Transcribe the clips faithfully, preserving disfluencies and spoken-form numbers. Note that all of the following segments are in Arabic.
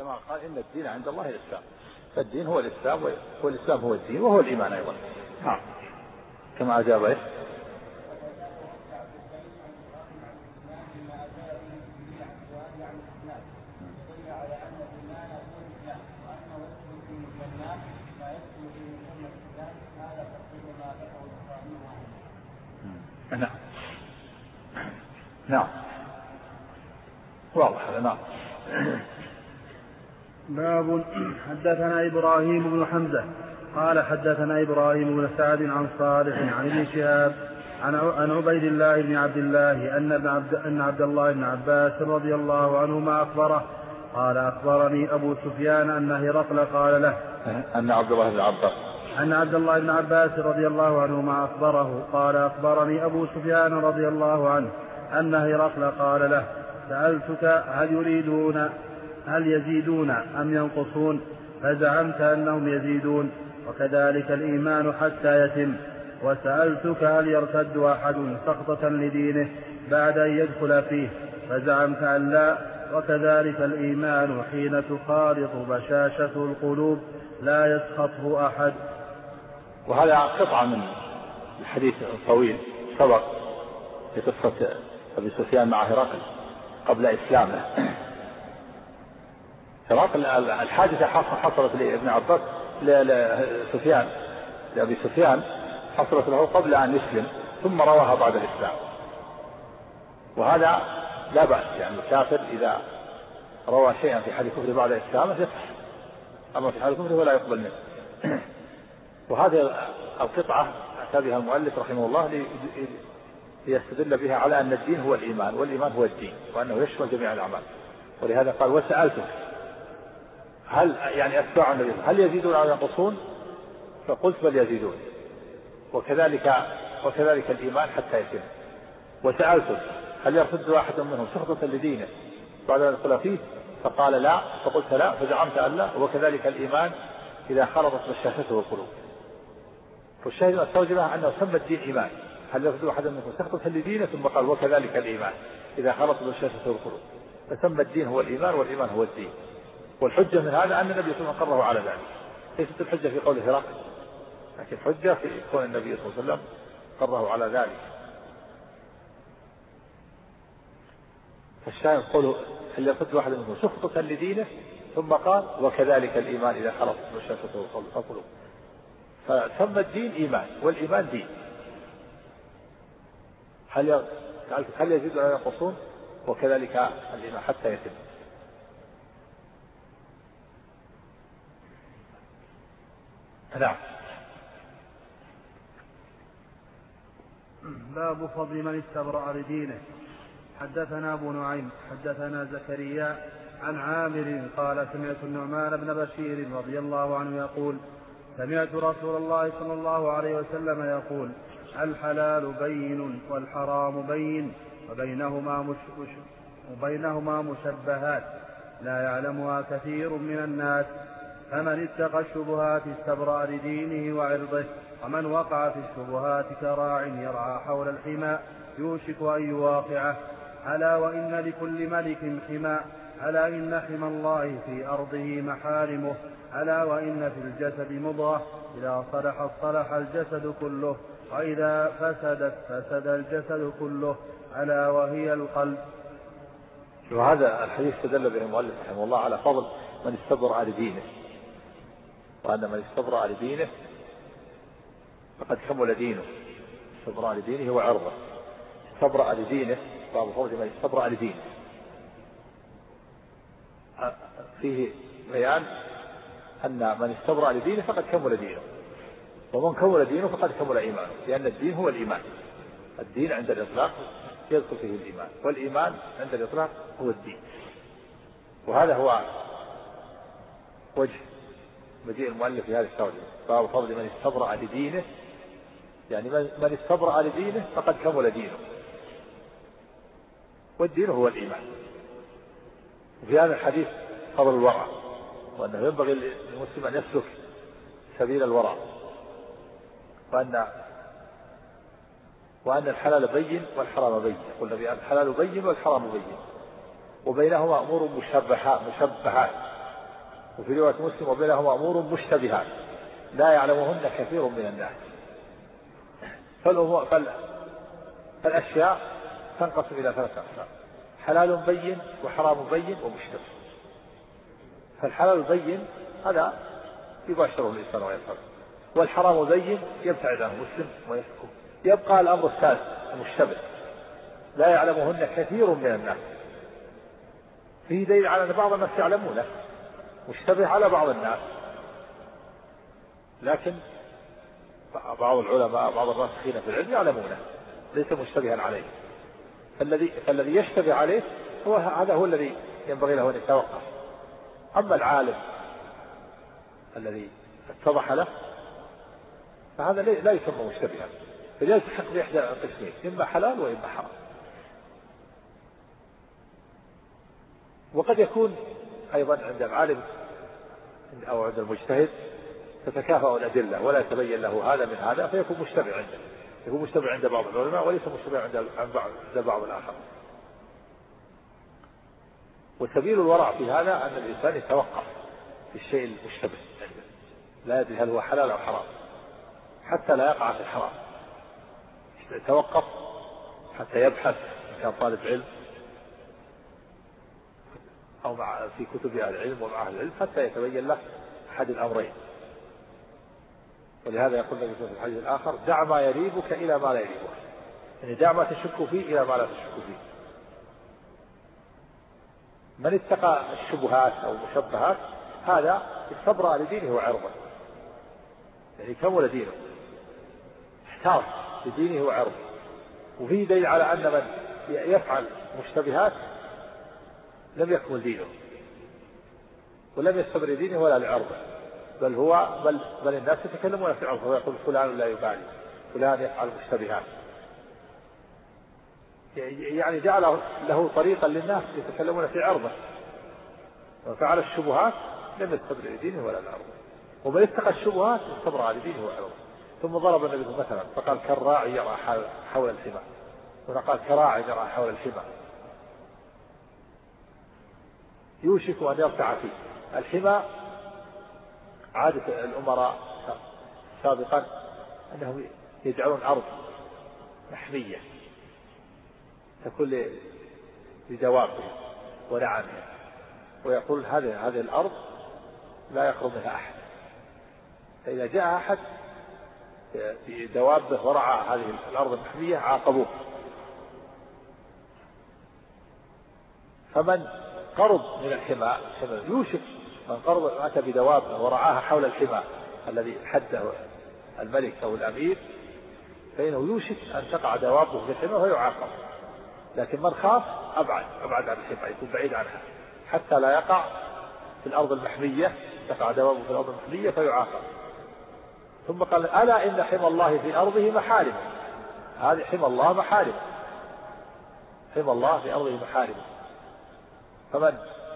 كما قال إن الدين عند الله الإسلام، فالدين هو الإسلام والإسلام هو الدين وهو الإيمان أيضا. نعم كما أجاب إيه؟ نعم نعم واضح هذا. نعم. باب. حدثنا إبراهيم بن حمزة قال حدثنا إبراهيم بن سعد عن صالح عن ابن شهاب عن عبيد الله بن عبد الله أن عبد, أن عبد الله بن عباس رضي الله عنهما أخبره قال أخبرني أبو سفيان أن هرقل قال له أن عبد الله بن عباس أن عبد الله بن عباس رضي الله عنهما أخبره قال أخبرني أبو سفيان رضي الله عنه أن هرقل قال له سألتك هل يريدون هل يزيدون أم ينقصون فزعمت أنهم يزيدون وكذلك الإيمان حتى يتم، وسألتك هل يرتد أحد سقطة لدينه بعد أن يدخل فيه فزعمت أن لا، وكذلك الإيمان حين تخالط بشاشة القلوب لا يسخطه أحد. وهذا قطعة من الحديث الطويل سبق في قصة أبي سفيان مع هرقل قبل إسلامه. هرقل الحادثة حصلت لابن عباس لسفيان لأبي سفيان حصلت له قبل أن يسلم ثم رواها بعد الإسلام، وهذا لا بأس، يعني الكافر إذا روى شيئا في حال كفره بعد إسلامه يصح، أما في حال كفره ولا يقبل منه. وهذه القطعة أتى بها المؤلف رحمه الله ليستدل بها على أن الدين هو الإيمان والإيمان هو الدين وأنه يشمل جميع الأعمال. ولهذا قال وسألتك هل يعني أتباع النبي هل يزيدون أو ينقصون فقلت بل يزيدون وكذلك وكذلك الإيمان حتى يتم. وسألتك هل يرتد واحد منهم سخطة لدينه بعد أن يدخل فيه فقال لا، فقلت لا، فزعمت أن لا، وكذلك الإيمان إذا خلطت بشاشته القلوب. فالشاهد استوجبها أنه سمى الدين إيمان، هل يرتد واحد منهم سخطة لدينه ثم قال وكذلك الإيمان إذا خلطت بشاشته القلوب، فسمى الدين هو الإيمان والإيمان هو الدين. والحجة من هذا أن النبي صلى الله عليه وسلم قرره على ذلك، ليست الحجة في قول هرقل، لكن حجة في كون النبي صلى الله عليه وسلم قرره على ذلك. فالشاهد قوله هل يرتد واحد منهم سخطة لدينه ثم قال وكذلك الإيمان إذا خلط بشاشته القلوب، فسمى الدين إيمان والإيمان دين. هل هل يزيد ولا ينقصون وكذلك الإيمان حتى يتم. نعم. باب فضل من استبرأ لدينه. حدثنا أبو نعيم حدثنا زكريا عن عامر قال سمعت النعمان بن بشير رضي الله عنه يقول سمعت رسول الله صلى الله عليه وسلم يقول الحلال بين والحرام بين وبينهما, مش مش وبينهما مشبهات لا يعلمها كثير من الناس، فمن اتقى الشبهات استبرأ لدينه وعرضه، ومن وقع في الشبهات كراع يرعى حول الحمى يوشك أن يواقعه. ألا وإن لكل ملك حمى، ألا إن حمى الله في أرضه محارمه، ألا وإن في الجسد مضغة إذا صلحت صلح الجسد كله وإذا فسدت فسد الجسد كله ألا وهي القلب. وهذا الحديث استدل به المؤلف رحمه الله على فضل من استبرأ لدينه، وأن من استبرأ لدينه فقد كمل دينه. استبرأ لدينه وعرضه. استبرأ لدينه باب فضل من استبرأ لدينه فيه بيان أن من استبرأ لدينه فقد كمل دينه، ومن كمل دينه فقد كمل إيمانه، لأن الدين هو الإيمان. الدين عند الإطلاق يدخل فيه الإيمان، والإيمان عند الإطلاق هو الدين. وهذا هو وجه مجيء المؤلف في هذه الترجمة باب فضل من استبرأ لدينه، يعني من استبرأ لدينه فقد كمل دينه، والدين هو الإيمان. وفي هذا الحديث فضل الورع، وأنه ينبغي للمسلم أن يسلك سبيل الورع، وأن وأن الحلال بين والحرام بين. قلنا بأن الحلال بين والحرام بين، وبينهما أمور مشبهات مشبهات وفي رواية مسلم وبينهما أمور مشتبهات لا يعلمهن كثير من الناس. فالأمور فال... فالأشياء تنقسم إلى ثلاثة أقسام: حلال بين وحرام بين ومشتبه. فالحلال بين هذا يباشره الإنسان ويفعله، والحرام بين يبتعد عنه مسلم ويسكت. يبقى الأمر الثالث المشتبه لا يعلمهن كثير من الناس. فيه دليل على أن بعض الناس يعلمونه، مشتبه على بعض الناس، لكن بعض العلماء بعض الراسخين في العلم يعلمونه ليس مشتبها عليه. فالذي فالذي يشتبه عليه هو هذا هو الذي ينبغي له أن يتوقف. أما العالم الذي اتضح له فهذا لا يسمى مشتبها، بل يلتحق بإحدى القسمين، إما حلال وإما حرام. وقد يكون أيضا عند العالم أو عند المجتهد تتكافأ الأدلة ولا يتبين له هذا من هذا فيكون مشتبه عنده، يكون مشتبه عند بعض العلماء وليس مشتبه عند عند بعض الآخر. وسبيل الورع في هذا أن الإنسان يتوقف في الشيء المشتبه عنده، لا يدري هل هو حلال أو حرام حتى لا يقع في الحرام. يتوقف حتى يبحث إن كان طالب علم أو مع في كتب أهل العلم ومع أهل العلم حتى يتبين له أحد الأمرين. ولهذا يقول النبي في الحديث الآخر: دع ما يريبك إلى ما لا يريبك، يعني دع ما تشك فيه إلى ما لا تشك فيه. من اتقى الشبهات أو المشبهات هذا استبرأ لدينه وعرضه، يعني كمل دينه، احتاط لدينه وعرضه. وفيه دليل على أن من يفعل مشتبهات لم يكمل دينه ولم يستبر دينه ولا لعرضه، بل هو بل, بل الناس يتكلمون في عرضه ويقول فلان لا يبالي، فلان يفعل مشتبهات، يعني جعل له طريقا للناس يتكلمون في عرضه. وفعل الشبهات لم يستبر دينه ولا لعرضه، ومن اتقى الشبهات استبرأ لدينه وعرضه. ثم ضرب النبي مثلا فقال: كالراعي يرعى حول الحمى، وقال: كراعي يرعى حول الحمى يوشك أن يرتع فيه. الحمى عادة الأمراء سابقا أنهم يجعلون أرض محمية تكون لدوابهم ونعمهم، ويقول هذه هذه الأرض لا يقرب منها أحد، فإذا جاء أحد بدوابه ورعى هذه الأرض المحمية عاقبوه. فمن قرب من الحمى يوشك، من قرب أتى بدوابه ورعاها حول الحمى الذي حده الملك أو الأمير فإنه يوشك أن تقع دوابه في الحمى ويعاقب. لكن من خاف أبعد أبعد عن الحمى، يكون بعيد عنها حتى لا يقع في الأرض المحمية، تقع دوابه في الأرض المحمية فيعاقب. ثم قال: ألا إن حمى الله في أرضه محارم. هذه حمى الله محارم، حمى الله في أرضه محارم. فمن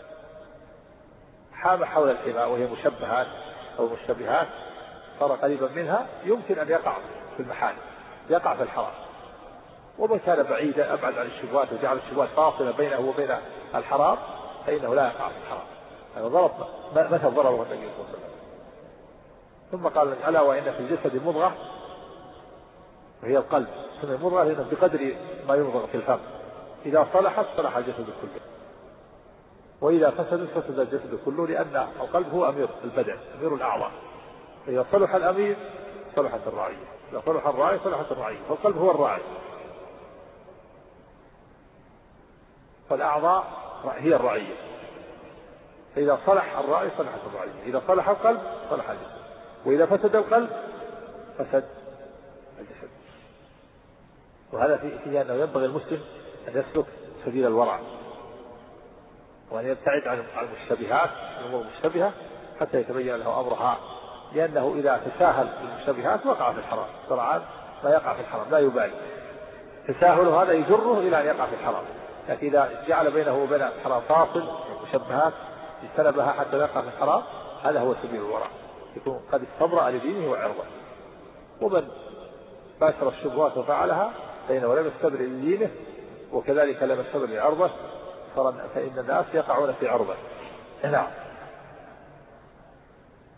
حام حول الحمى وهي مشبهات أو مشتبهات صار قريبا منها يمكن أن يقع في المحارم، يقع في الحرام. ومن كان بعيدا أبعد عن الشبهات وجعل الشبهات فاصلة بينه وبين الحرام فإنه لا يقع في الحرام. يعني ضرب مثل ضربه النبي صلى الله عليه وسلم. ثم قال: ألا وإن في الجسد مضغة وهي القلب، سمي مضغة لأنه بقدر ما يمضغ في الفم، إذا صلحت صلح الجسد كله، وإذا فسدت فسد الجسد كله، لأن القلب هو أمير البدن، أمير الأعضاء. إذا صلح الأمير صلحت الرعية، إذا صلح الراعي صلحت الرعية، فالقلب هو الراعي، فالأعضاء هي الرعية. فإذا صلح الراعي صلحت الرعية، إذا صلح القلب صلح الجسد، وإذا فسد القلب فسد الجسد. وهذا فيه أنه ينبغي المسلم أن يسلك سبيل الورع وأن يبتعد عن المشتبهات الأمور المشتبهة حتى يتبين له أمرها، لأنه إذا تساهل بالمشتبهات وقع في الحرام سرعان ما يقع في الحرام، لا يبالي. تساهل هذا يجره إلى أن يقع في الحرام، لكن إذا جعل بينه وبين الحرام فاصل مشبهات اجتنبها حتى لا يقع في الحرام، هذا هو سبيل الورع، يكون قد استبرأ لدينه وعرضه. ومن باشر الشبهات وفعلها فإنه لم يستبر لدينه وكذلك لم يستبر لعرضه، فإن الناس يقعون في عرضه. نعم.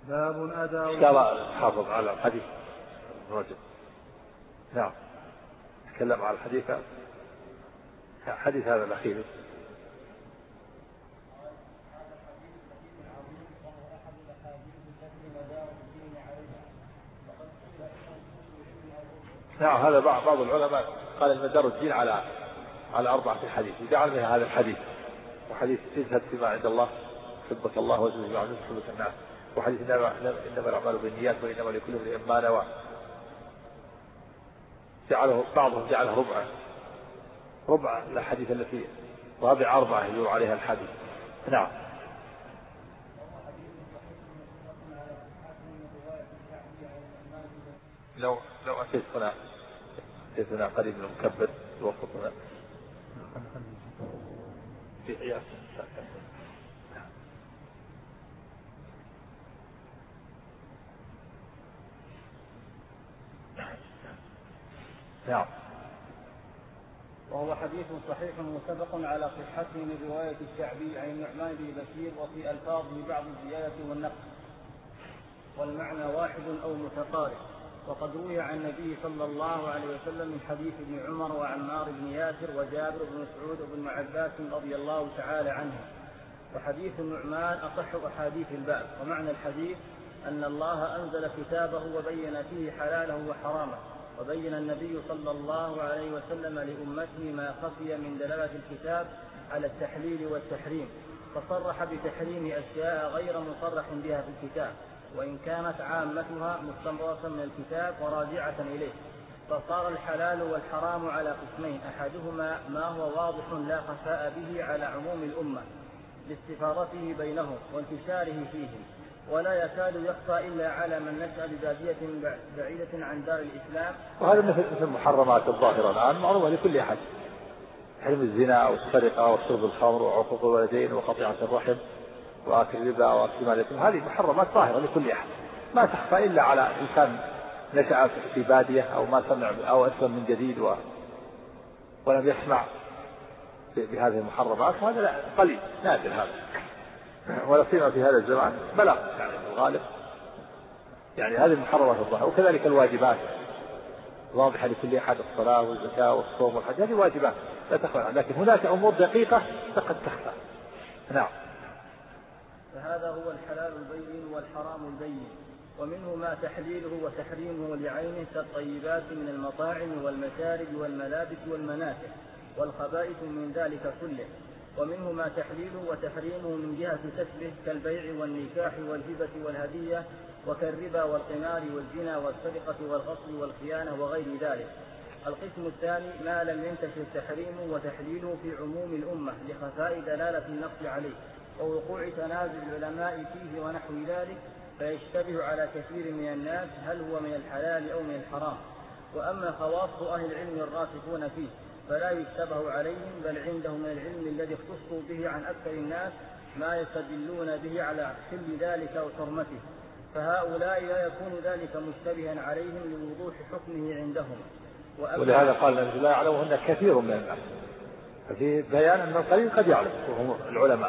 باب أداء إشكال الحافظ على الحديث الرجل. نعم تكلم على الحديث حديث هذا الأخير. نعم هذا بعض العلماء قال المدار الدين على على أربعة الحديث، جعل منها هذا الحديث، وحديث تزهد فيما عند الله حبك الله وزوج ما عندك حبك الناس، وحديث إنما إنما الأعمال بالنيات وإنما لكل امرئ ما نوى. جعله بعضهم جعله ربع ربع الحديث التي رابع أربعة يدور عليها الحديث. نعم. لو لو أتيت هنا أتيت هنا قريب من المكبر توقف هنا في قياس. نعم. وهو حديث صحيح متفق على صحته من رواية الشعبي عن النعمان بن بشير، وفي ألفاظه بعض الزيادة والنقص، والمعنى واحد أو متقارب. وقد روي عن النبي صلى الله عليه وسلم من حديث ابن عمر وعمار بن ياسر وجابر بن مسعود وابن عباس رضي الله تعالى عنهم. وحديث النعمان أصح أحاديث الباب. ومعنى الحديث أن الله أنزل كتابه وبين فيه حلاله وحرامه، وبين النبي صلى الله عليه وسلم لأمته ما خفي من دلالة الكتاب على التحليل والتحريم، فصرح بتحريم أشياء غير مصرح بها في الكتاب، وإن كانت عامتها مستنبطة من الكتاب وراجعة إليه. فصار الحلال والحرام على قسمين: أحدهما ما هو واضح لا خفاء به على عموم الأمة لاستفاضته بينهم وانتشاره فيهم، ولا يكاد يخفى إلا على من نشأ ببادية بعيدة عن دار الإسلام. وهذا مثل مثل المحرمات الظاهرة الآن معروفة لكل أحد: حرم الزنا والسرقة وشرب الخمر وعقوق الوالدين وقطيعة الرحم وآكل الربا وأكل مال اليتيم. هذه محرمات ظاهرة لكل أحد ما تخفى إلا على إنسان نشأ في بادية أو ما سمع أو أسلم من جديد و... ولم يسمع بهذه المحرمات، وهذا قليل نادر هذا، ولا سيما في هذا الزمان بلاغ يعني الغالب يعني هذه المحرمات الظاهرة. وكذلك الواجبات واضحة لكل أحد: الصلاة والزكاة والصوم والحج، هذه واجبات لا تخفى، لكن هناك أمور دقيقة قد تخفى. نعم. فهذا هو الحلال البين والحرام البين، ومنه ما تحليله وتحريمه لعينه كالطيبات من المطاعم والمشارب والملابس والمنافع والخبائث من ذلك كله، ومنه ما تحليله وتحريمه من جهة كسبه كالبيع والنكاح والهبة والهدية وكالربا والقمار والزنا والسرقة والغصب والخيانة وغير ذلك. القسم الثاني ما لم ينتشر تحريمه وتحليله في عموم الأمة لخفاء دلالة النص عليه ووقوع تنازع العلماء فيه ونحو ذلك، فيشتبه على كثير من الناس هل هو من الحلال أو من الحرام. وأما خواص أهل العلم الراسخون فيه فلا يشتبه عليهم، بل عندهم من العلم الذي اختصوا به عن أكثر الناس ما يستدلون به على حل ذلك أو حرمته، فهؤلاء لا يكون ذلك مشتبها عليهم لوضوح حكمه عندهم. ولهذا قال الذي لا يعلمهن كثير من الناس، ففي بيان أن القليل قد يعلم وهم العلماء.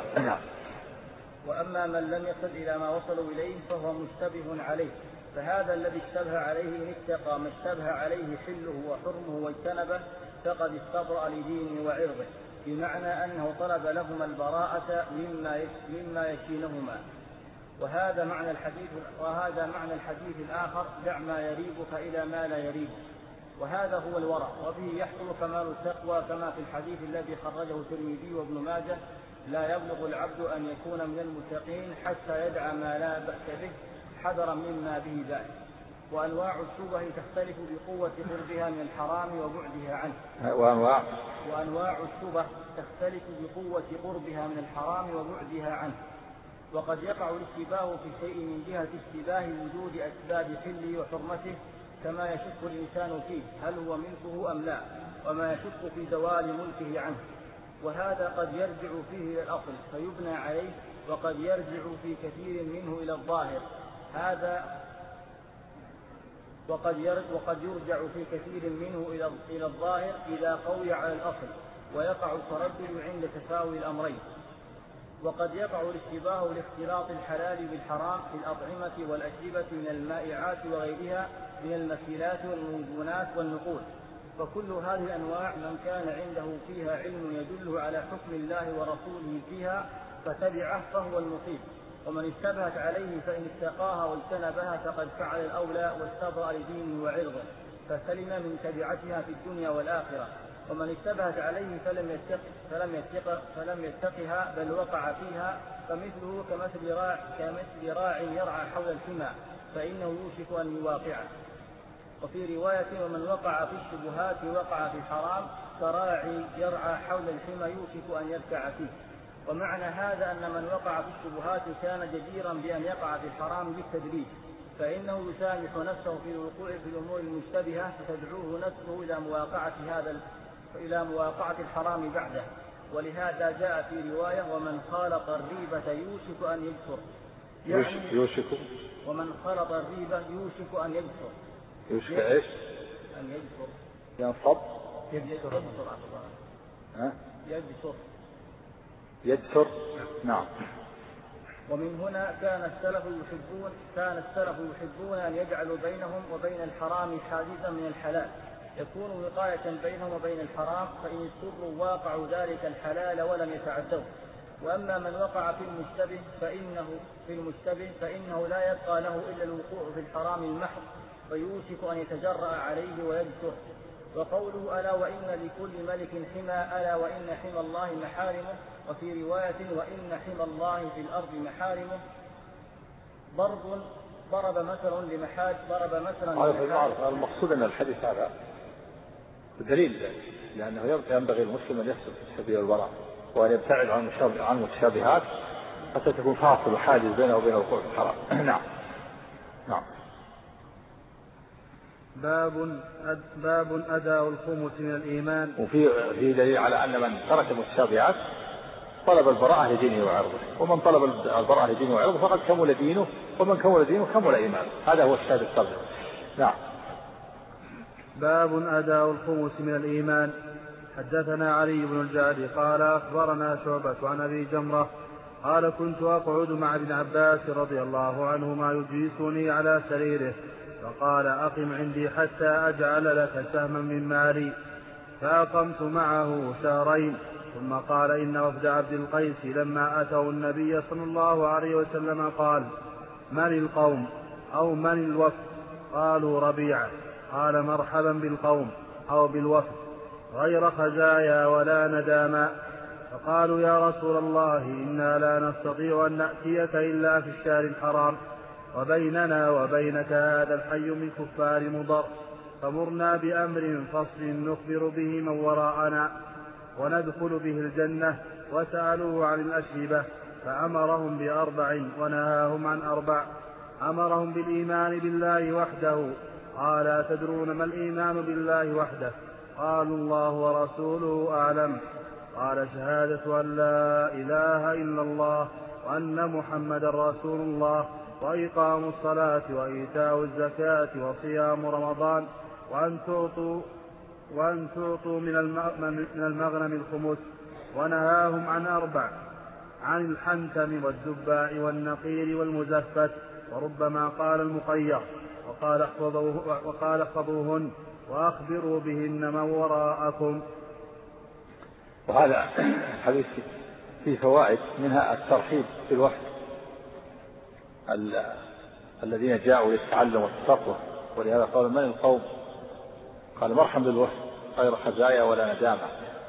وأما من لم يصل إلى ما وصلوا إليه فهو مشتبه عليه، فهذا الذي اشتبه عليه إن اتقى ما اشتبه عليه حله وحرمه واجتنبه فقد استبرأ لدينه وعرضه، بمعنى أنه طلب لهما البراءة مما مما يشينهما. وهذا معنى الحديث وهذا معنى الحديث الآخر: دع ما يريبك إلى ما لا يريبك. وهذا هو الورع، وبه يحصل كمال التقوى، كما في الحديث الذي خرجه الترمذي وابن ماجه: لا يبلغ العبد أن يكون من المتقين حتى يدع ما لا بأس به حذرا مما به بأس. وأنواع الشبه تختلف بقوة قربها من الحرام وبعدها عنه. وأنواع وأنواع الشبه تختلف بقوة قربها من الحرام وبعدها عنه. وقد يقع الاشتباه في شيء من جهة اشتباه وجود أسباب حله وحرمته، كما يشك الإنسان فيه هل هو ملكه أم لا، وما يشك في زوال ملكه عنه. وهذا قد يرجع فيه إلى الأصل فيبنى عليه، وقد يرجع في كثير منه إلى الظاهر هذا وقد وقد يرجع في كثير منه إلى إلى الظاهر إذا قوي على الأصل، ويقع التردد عند تساوي الأمرين. وقد يقع الاشتباه لاختلاط الحلال بالحرام في الأطعمة والأشربة من المائعات وغيرها من المكيلات والمنجونات والنقود. فكل هذه الأنواع من كان عنده فيها علم يدل على حكم الله ورسوله فيها فتبعه فهو المصيب، ومن اشتبهت عليه فإن اتقاها واجتنبها فقد فعل الأولى واستبرأ لدينه وعرضه فسلم من تبعتها في الدنيا والآخرة. ومن اشتبهت عليه فلم يتق فلم يتق فلم يتقها بل وقع فيها فمثله كمثل راع كمثل راع يرعى حول الحمى فإنه يوشك أن يواقعه. وفي رواية ومن وقع في الشبهات وقع في الحرام كراعي يرعى حول الحمى يوشك أن يركع فيه. ومعنى هذا أن من وقع في الشبهات كان جديرا بأن يقع في الحرام بالتدريج، فإنه يسامح نفسه في الوقوع في الأمور المشتبهة فتدعوه نفسه إلى مواقعة هذا إلى مواقعة الحرام بعده. ولهذا جاء في رواية ومن خالط الريبة يوشك أن يجسر، يعني يوشك ومن خلط الريبة يوشك أن يجسر. يوشك إيش؟ أن يجسر ينصب يجسر ها؟ يجسر يجسر نعم. ومن هنا كان السلف يحبون كان السلف يحبون أن يجعلوا بينهم وبين الحرام حاجزا من الحلال يكون وقاية بينهم وبين الحرام، فإن اضطروا واقعوا ذلك الحلال ولم يتعدوا. وأما من وقع في المشتبه فإنه في المشتبه فإنه لا يبقى له إلا الوقوع في الحرام المحض فيوشك أن يتجرأ عليه ويجسر. وقوله ألا وإن لكل ملك حمى ألا وإن حمى الله محارمه، وفي رواية وإن حمى الله في الأرض محارمه ضرب ضرب مثل لمحال ضرب مثلا المقصود أن الحديث هذا دليل، لأنه ينبغي المسلم أن يسلك في السبيل والبراء وأن يبتعد عن المتشابهات حتى تكون فاصل وحاجز بينه وبين الوقوع في الحرام. نعم نعم. باب باب أداء الخمس من الإيمان. وفي في دليل على أن من ترك المتشابهات طلب البراءة لدينه وعرضه، ومن طلب البراءة لدينه وعرضه فقد كمل دينه، ومن كمل دينه كمل إيمانه. هذا هو الشاهد الترجمة. نعم. باب أداء الخمس من الإيمان. حدثنا علي بن الجعد قال أخبرنا شعبة عن أبي جمرة قال كنت أقعد مع ابن عباس رضي الله عنهما يجلسني على سريره فقال أقم عندي حتى أجعل لك سهما من مالي، فأقمت معه شهرين. ثم قال إن وفد عبد القيس لما أتوا النبي صلى الله عليه وسلم قال من القوم أو من الوفد؟ قالوا ربيعة. قال مرحبا بالقوم أو بالوفد غير خزايا ولا نداما. فقالوا يا رسول الله إنا لا نستطيع أن نأتيك إلا في الشهر الحرام وبيننا وبينك هذا الحي من كفار مضر، فمرنا بأمر فصل نخبر به من وراءنا وندخل به الجنة. وسألوه عن الأشربة فأمرهم بأربع ونهاهم عن أربع. أمرهم بالإيمان بالله وحده. قال أتدرون ما الإيمان بالله وحده؟ قالوا الله ورسوله أعلم. قال شهادة أن لا إله إلا الله وأن محمد رسول الله وإقام الصلاة وإيتاء الزكاة وصيام رمضان وأن تعطوا وأن تعطوا من المغنم الخمس. ونهاهم عن أربع عن الحنتم والدباء والنقير والمزفت، وربما قال المخير، وقال احفظوه وقال احفظوهن وأخبروا بهن من وراءكم. وهذا حديث فيه فوائد، منها الترحيب بالوفد الذين جاءوا للتعلم والتفقه، ولهذا قال من القوم؟ قال مرحبا بالوفد غير خزايا ولا ندامة.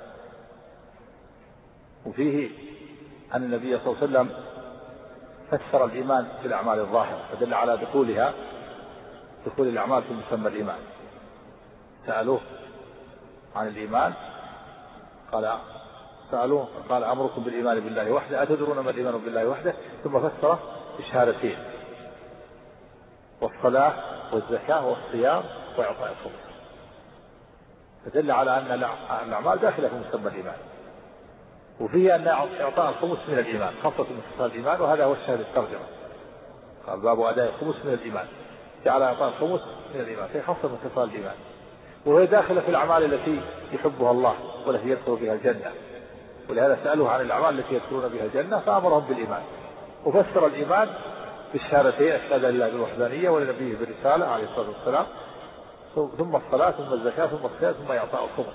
وفيه أن النبي صلى الله عليه وسلم فسر الإيمان بالأعمال الظاهرة فدل على دخولها دخول الأعمال في مسمى الإيمان. سألوه عن الإيمان قال سألوه قال أمركم بالإيمان بالله وحده أتدرون ما الإيمان بالله وحده؟ ثم فسره بالشهادتين والصلاة والزكاة والصيام وإعطاء الخمس، فدل على أن الأعمال داخلة في مسمى الإيمان. وفيه أن إعطاء الخمس من الإيمان خاصة من خصال الإيمان، وهذا هو الشاهد الترجمة. قال باب أداء الخمس من الإيمان، جعل إعطاء الخمس من الإيمان هي خاصة من خصال الإيمان، وهي داخلة في الأعمال التي يحبها الله والتي يدخل بها الجنة. ولهذا سألوه عن الأعمال التي يدخلون بها الجنة فأمرهم بالإيمان، وفسر الإيمان بالشهادتين: الشهادة لله بالوحدانية ولنبيه بالرسالة عليه الصلاة والسلام، ثم الصلاة ثم الزكاة ثم الصيام ثم إعطاء الخمس.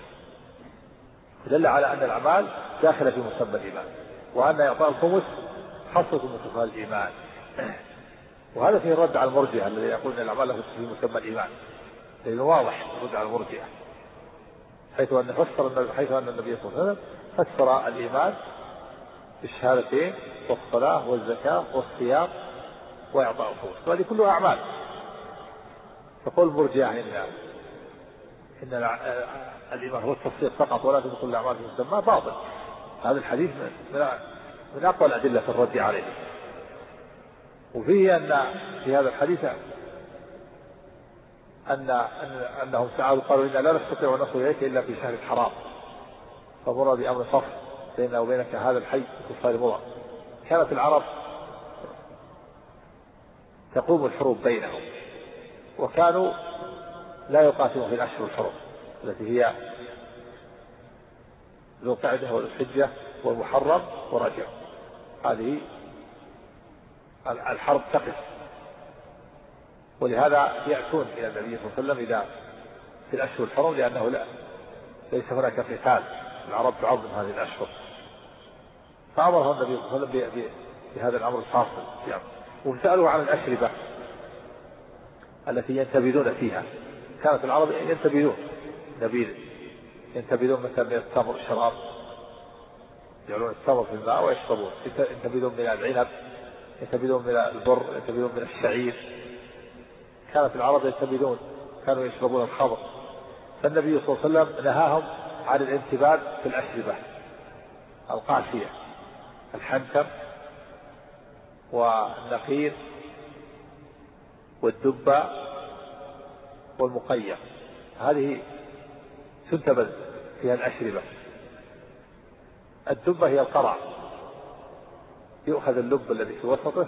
دل على أن الأعمال داخلة في مسمى الإيمان، وأن إعطاء الخمس خاصة من صفات الإيمان. وهذا فيه الرد على المرجئة الذي يقول أن الأعمال لا في مسمى الإيمان، لأنه واضح الرد على المرجئة، حيث أن فسر حيث أن النبي صلى الله عليه وسلم فسر الإيمان بالشهادتين والصلاة والزكاة والصيام وإعطاء الخمس، وهذه كلها أعمال. فقول المرجئة إن إن الإيمان هو التصديق فقط ولا تدخل الأعمال في مسمى باطل. هذا الحديث من من أقوى الأدلة في الرد عليه. وفيه أن في هذا الحديث أن أنهم سألوا قالوا إنا لا نستطيع أن نصل إليك إلا في شهر الحرام، فمر بأمر فصل بيننا وبينك هذا الحي كفار مضر. كانت العرب تقوم الحروب بينهم، وكانوا لا يقاتلون في الأشهر الحرم التي هي ذو القعدة والحجة والمحرم ورجب. هذه الحرب تقف، ولهذا يأتون إلى النبي صلى الله عليه وسلم إذا في الأشهر الحرم، لأنه لا ليس هناك قتال، العرب تعظم هذه الأشهر، فأمره النبي صلى الله عليه وسلم بهذا الأمر الفاصل يعني. وسألوا عن الأشربة التي ينتبذون فيها. كانت العرب ينتبذون نبيذ ينتبذون مثلا من التمر الشراب، يجعلون التمر في الماء ويشربون، ينتبذون من العنب، ينتبذون من البر، ينتبذون من الشعير. كانت العرب ينتبذون، كانوا يشربون الخمر. فالنبي صلى الله عليه وسلم نهاهم عن الانتباذ في الأشربة القاسية: الحنتم والنقير والدبة والمقيم، هذه تنتبذ فيها الأشربة. الدبة هي القرع، يؤخذ اللب الذي في وسطه،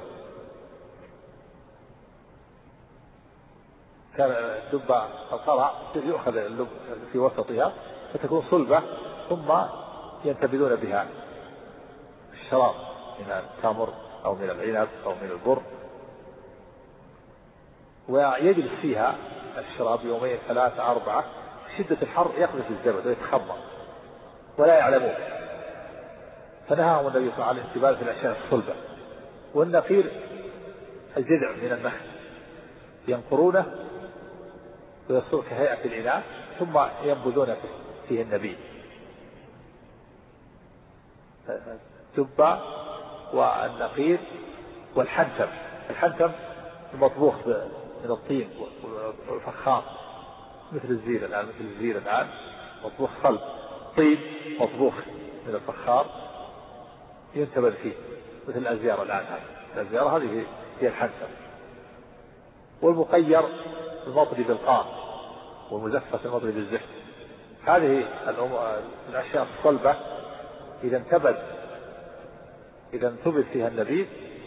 كان الدبة القرع يؤخذ اللب في وسطها فتكون صلبة، ثم ينتبذون بها الشراب من التمر أو من العنب أو من البر، ويجلس فيها الشراب يومين ثلاثة أربعة. شدة الحر يقذف الزبد ويتخمر ولا يعلمون، فنهاهم النبي صلى الله عليه وسلم عن الانتباه في الأشياء الصلبة. والنقير الجذع من النخل ينقرونه ويصير كهيئة الإناء ثم ينبذون فيه النبيذ. الدبة والنقير والحنتم. الحنتم المطبوخ من الطين والفخار مثل الزير الآن مثل الزير الآن مطبوخ صلب، طين مطبوخ من الفخار ينتبذ فيه مثل الأزيار الآن. الأزيار هذه هي الحنتم. والمقير المطري بالقار والمزفت المطري بالزفت. هذه الأشياء الصلبة إذا انتبذ إذا انتبذ فيها النبيذ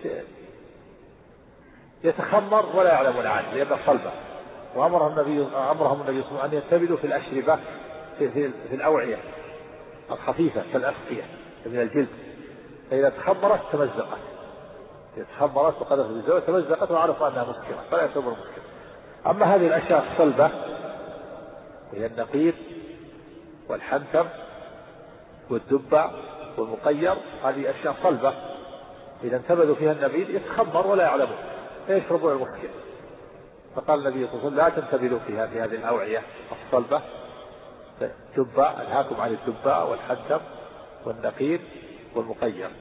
يتخمر ولا يعلمون عنه لأنها صلبة. وأمرهم النبي أمرهم النبي صلى الله عليه وسلم أن ينتبذوا في الأشربة في, في, في الأوعية الخفيفة كالأسقية من الجلد، فإذا تخمرت تمزقت، إذا تخمرت وقدرت بالزوج تمزقت وعرفوا أنها مسكرة فلا يعتبر مسكرة. أما هذه الأشياء الصلبة هي النقير والحنتم والدبة والمقير، هذه أشياء صلبة إذا انتبذوا فيها النبيذ يتخمر ولا يعلمون فيشربون المسكر. فقال النبي صلى الله عليه وسلم لا تنتبذوا فيها في هذه الأوعية الصلبة. الدبة أنهاكم عن الدبة والحنتم والنقير والمقير،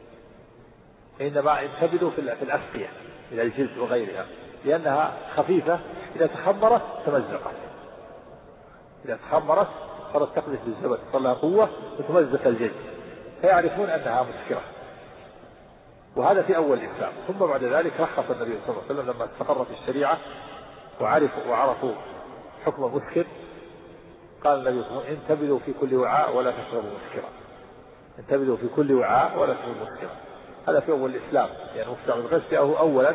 إنما انتبذوا في الأسقية إلى الجلد وغيرها لأنها خفيفة، إذا تخمرت تمزقت، إذا تخمرت صارت تقذف بالزبد صار لها قوة وتمزق الجلد فيعرفون أنها مسكرة. وهذا في أول الإسلام. ثم بعد ذلك رخص النبي صلى الله عليه وسلم لما استقرت الشريعة وعرفوا وعرفوا حكم المسكر، قال النبي صلى الله عليه وسلم انتبذوا في كل وعاء ولا تشربوا مسكرا، انتبذوا في كل وعاء ولا تشربوا مسكرا. هذا في أول الإسلام، يعني مفتاح الغش جاءه أولا،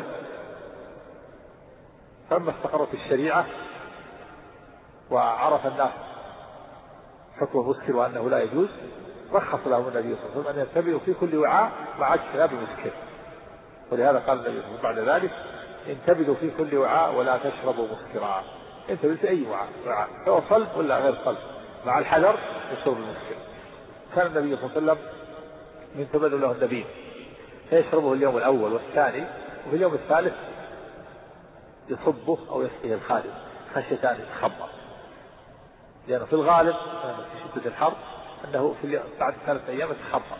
فلما استقرت الشريعة وعرف الناس حكم المسكر وأنه لا يجوز رخص لهم النبي صلى الله عليه وسلم أن ينتبهوا في كل وعاء مع اجتناب المسكر، ولهذا قال النبي صلى الله عليه وسلم بعد ذلك انتبهوا في كل وعاء ولا تشربوا مسكرا. انتبهوا في أي وعاء وعاء هو صلب ولا غير صلب مع الحذر من شرب المسكر. كان النبي صلى الله عليه وسلم من تبادل له النبي فيشربه اليوم الأول والثاني، وفي اليوم الثالث يصبه أو يسقيه الخادم خشية أن يتخمر، لأنه في الغالب في شدة الحر أنه في بعد ثلاثة أيام يتخمر.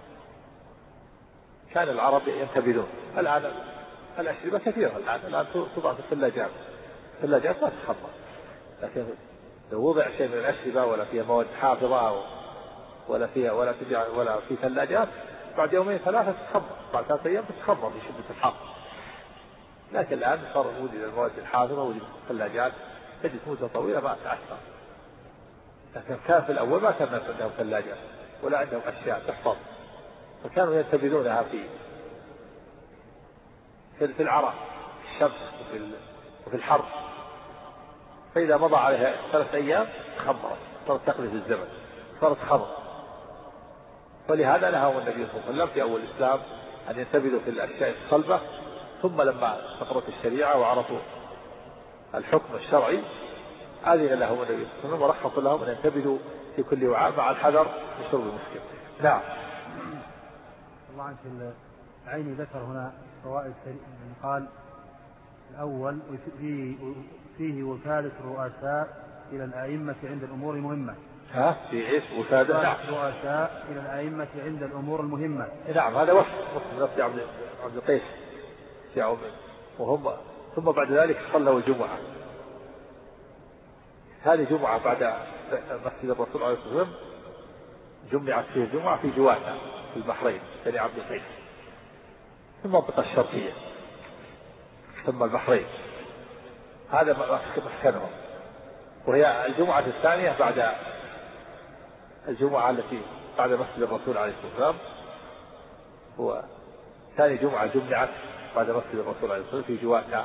كان العرب ينتبذون. الآن الأشربة كثيرة، الآن الآن توضع في الثلاجات، الثلاجات ما تتخمر، لكن لو وضع شيء من الأشربة ولا فيها مواد حافظة ولا فيها ولا تبيع ولا في ثلاجات بعد يومين ثلاثة تتخمر، بعد ثلاثة أيام تتخمر في شدة الحر. لكن الآن صار وجد المواد الحافظة وجد الثلاجات تجد مدة طويلة ما تأثر. لكن كان في الأول ما كان عندهم ثلاجات ولا عندهم أشياء تحفظ، فكانوا ينتبذونها في في العرق في الشمس وفي وفي الحر، فإذا مضى عليها ثلاث أيام تخمرت، صارت تقلد الزمن، صارت خمر. ولهذا نهاهم النبي صلى الله عليه وسلم في أول الإسلام أن ينتبذوا في الأشياء الصلبة، ثم لما استقرت الشريعة وعرفوا الحكم الشرعي أذن لهم النبي صلى الله عليه وسلم ورخص لهم أن ينتبذوا في كل وعاء مع الحذر من شرب المسكر. نعم. الله عنك العيني ذكر هنا فوائد قال الأول فيه, فيه وكالة رؤساء إلى الأئمة عند الأمور المهمة. ها في إيش وكالة؟ نعم. رؤساء إلى الأئمة عند الأمور المهمة. نعم هذا وصف وصف نفس عبد عبد القيس في عمر وهم، ثم بعد ذلك صلوا الجمعة. هذه جمعة بعد مسجد الرسول عليه الصلاة والسلام جمعت فيه الجمعة في جواتة في البحرين بني عبد القيس، في المنطقة الشرقية ثم البحرين، هذا مسكنهم. وهي الجمعة الثانية بعد الجمعة التي بعد مسجد الرسول عليه الصلاة والسلام، هو ثاني جمعة جمعت بعد مسجد الرسول عليه الصلاة والسلام في جواتة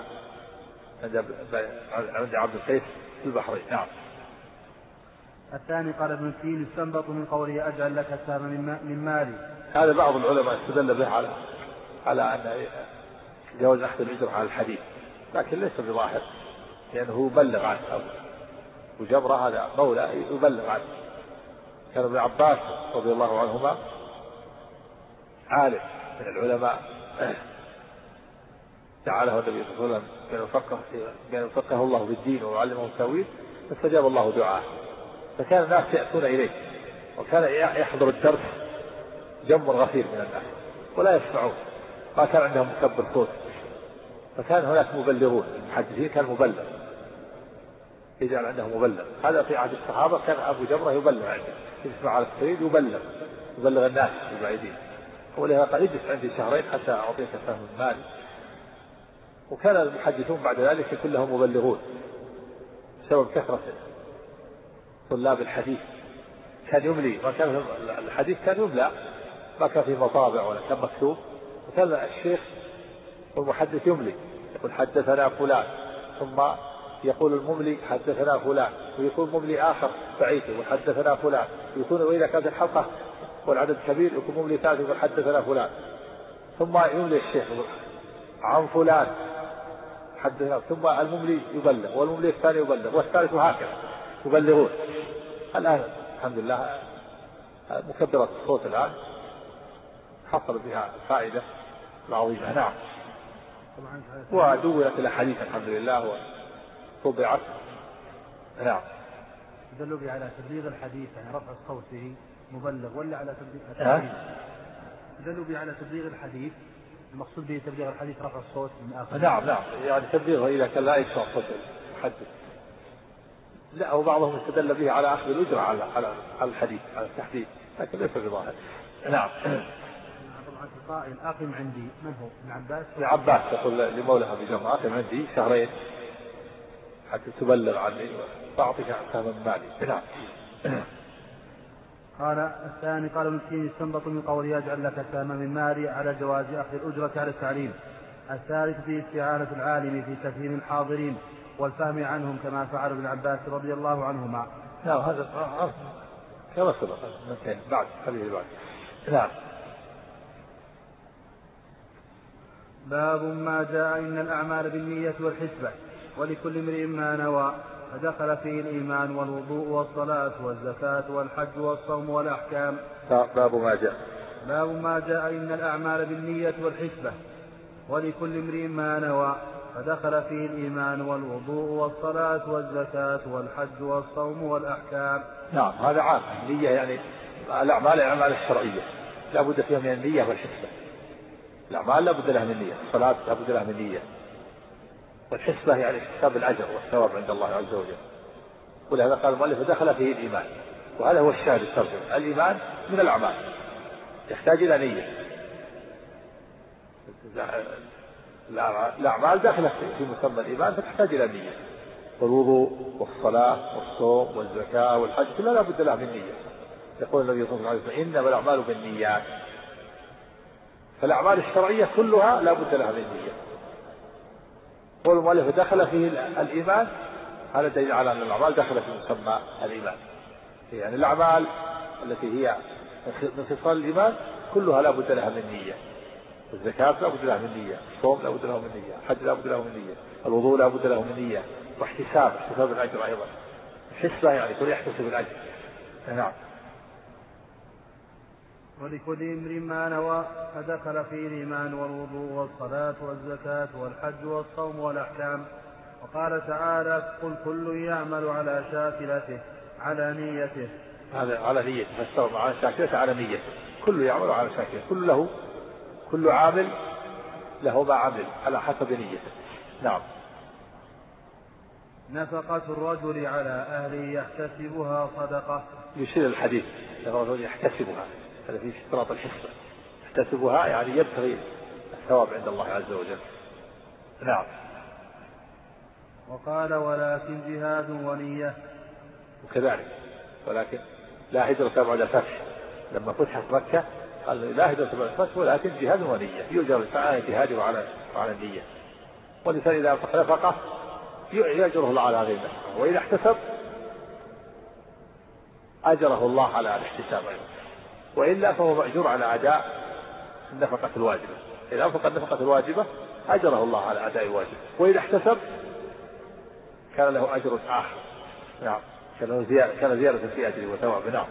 عند عبد القيس في البحرين. نعم. الثاني قال ابن سيرين استنبط من قوله أجعل لك سهما من مالي. هذا بعض العلماء استدل به على على أن جواز أخذ الأجر على الحديث، لكن ليس بظاهر، لأنه يبلغ عنه وجبر هذا مولى يبلغ عنه. كان ابن عباس رضي الله عنهما عالم من العلماء جعله النبي صلى الله عليه وسلم بأن يفقهه الله في الدين ويعلمه التأويل، فاستجاب الله دعاءه، فكان الناس يأتون إليه، وكان يحضر الدرس جمر غفير من الناس ولا يسمعون، ما كان عندهم مكبر صوت، فكان هناك مبلغون، المحدثين كان مبلغ يجعل عندهم مبلغ. هذا في عهد الصحابة كان أبو جمرة يبلغ عنده، يسمع على السرير يبلغ يبلغ الناس البعيدين، ولهذا قال اجلس عندي شهرين حتى أعطيك سهم المال. وكان المحدثون بعد ذلك كلهم مبلغون بسبب كثرة طلاب الحديث، كان يملي، ما كان الحديث كان يملى، ما كان في مطابع ولا كان مكتوب، وكان الشيخ والمحدث يملي يقول حدثنا فلان، ثم يقول المملي حدثنا فلان، ويكون مملي آخر بعيد وحدثنا فلان، ويكون وإذا كانت الحلقة والعدد كبير يكون مملي ثالث يقول حدثنا فلان، ثم يملي الشيخ عن فلان حدثنا، ثم المملي يبلغ والمملي الثاني يبلغ والثالث، وهكذا يبلغون. الآن الحمد لله مكبرات الصوت الآن حصل بها فائدة عظيمة. نعم. ودونت الأحاديث الحمد لله وطبعت. نعم. يدل به على تبليغ الحديث، يعني رفع الصوت به مبلغ، ولا على تبليغ الحديث؟ يدل به على تبليغ الحديث، المقصود به تبليغ الحديث رفع الصوت من آخر. نعم نعم، يعني تبليغه إذا كان لا يسمع صوت الحديث. لا، وبعضهم استدل به على أخذ الأجرة على على الحديث، على التحديث، لكن ليس بظاهر. نعم. طبعا القائل أقم عندي من هو؟ ابن عباس. ابن عباس يقول لمولاه بجمع أقم عندي شهرين حتى تبلغ عني وتعطيك سهم من مالي. نعم. قال الثاني قال ابن سيرين استنبط من قوله يجعل لك سهما من مالي على جواز أخذ الأجرة على التعليم. الثالث في استعانة العالم في تفهيم الحاضرين والفهم عنهم كما فعل ابن عباس رضي الله عنهما. نعم، هذا كما سبق بعد حديث بعد. نعم. باب ما جاء إن الأعمال بالنية والحسبة ولكل امرئ ما نوى، فدخل فيه الإيمان والوضوء والصلاة والزكاة والحج والصوم والأحكام. باب ما جاء باب ما جاء إن الأعمال بالنية والحسبة ولكل امرئ ما نوى، فدخل فيه الإيمان والوضوء والصلاة والزكاة والحج والصوم والأحكام. نعم هذا عام. النية يعني الأعمال الأعمال الشرعية لا بد فيها من النية والحسبة. الأعمال لا بد لها من نية، الصلاة لا بد لها من نية، والحسبة يعني اكتساب الأجر والثواب عند الله عز وجل. ولهذا قال المؤلف دخل فيه الإيمان، وهذا هو الشاهد الترجمة. الإيمان من الأعمال يحتاج إلى نية. الأعمال داخلة في مسمى الإيمان فتحتاج إلى نية، والوضوء والصلاة والصوم والزكاة والحج كلها لا بد لها من نية. يقول النبي صلى الله عليه وسلم إنما الأعمال بالنيات. فالأعمال الشرعية كلها لا بد لها من نية. قول المؤلف دخل فيه الإيمان، هذا دليل على أن الأعمال دخل في مسمى الإيمان. يعني الأعمال التي هي من خصال الإيمان كلها لا بد لها من نية. الزكاة لا بد لها من نية، الصوم لا بد له من نية، الحج لا بد له من نية، الوضوء لا بد له من نية، واحتساب احتساب الأجر أيضا. الحسبة يعني كل يحتسب الأجر. نعم. ولكل امرئ ما نوى، فدخل فيه الإيمان والوضوء والصلاة والزكاة والحج والصوم والأحكام. وقال تعالى قل كل يعمل على شاكلته على نيته. هذا على نيته، فاستوى على شاكلته على نيته. كل يعمل على شاكلته، كل له كل عامل له ما عمل على حسب نيته. نعم. نفقة الرجل على أهله يحتسبها صدقة. يشير الحديث الرجل يحتسبها، هذا في اشتراط الحسبة. يحتسبها يعني يبتغي الثواب عند الله عز وجل. نعم. وقال ولكن جهاد ونية. وكذلك ولكن لا هجرة بعد الفتح. لما فتحت مكة قال لا هجرة بعد الفتح ولكن جهاد ونية، يؤجر الإنسان على جهاده وعلى وعلى النية. والإنسان إذا أنفق نفقة يأجره الله على هذه النفقة، وإذا احتسب أجره الله على الاحتساب أيضا، وإلا فهو مأجور على أداء النفقة الواجبة. إذا أنفق النفقة الواجبة أجره الله على أداء الواجب، وإذا احتسب كان له أجر آخر. نعم. كان زيادة كان زيادة في أجره وثوابه. نعم.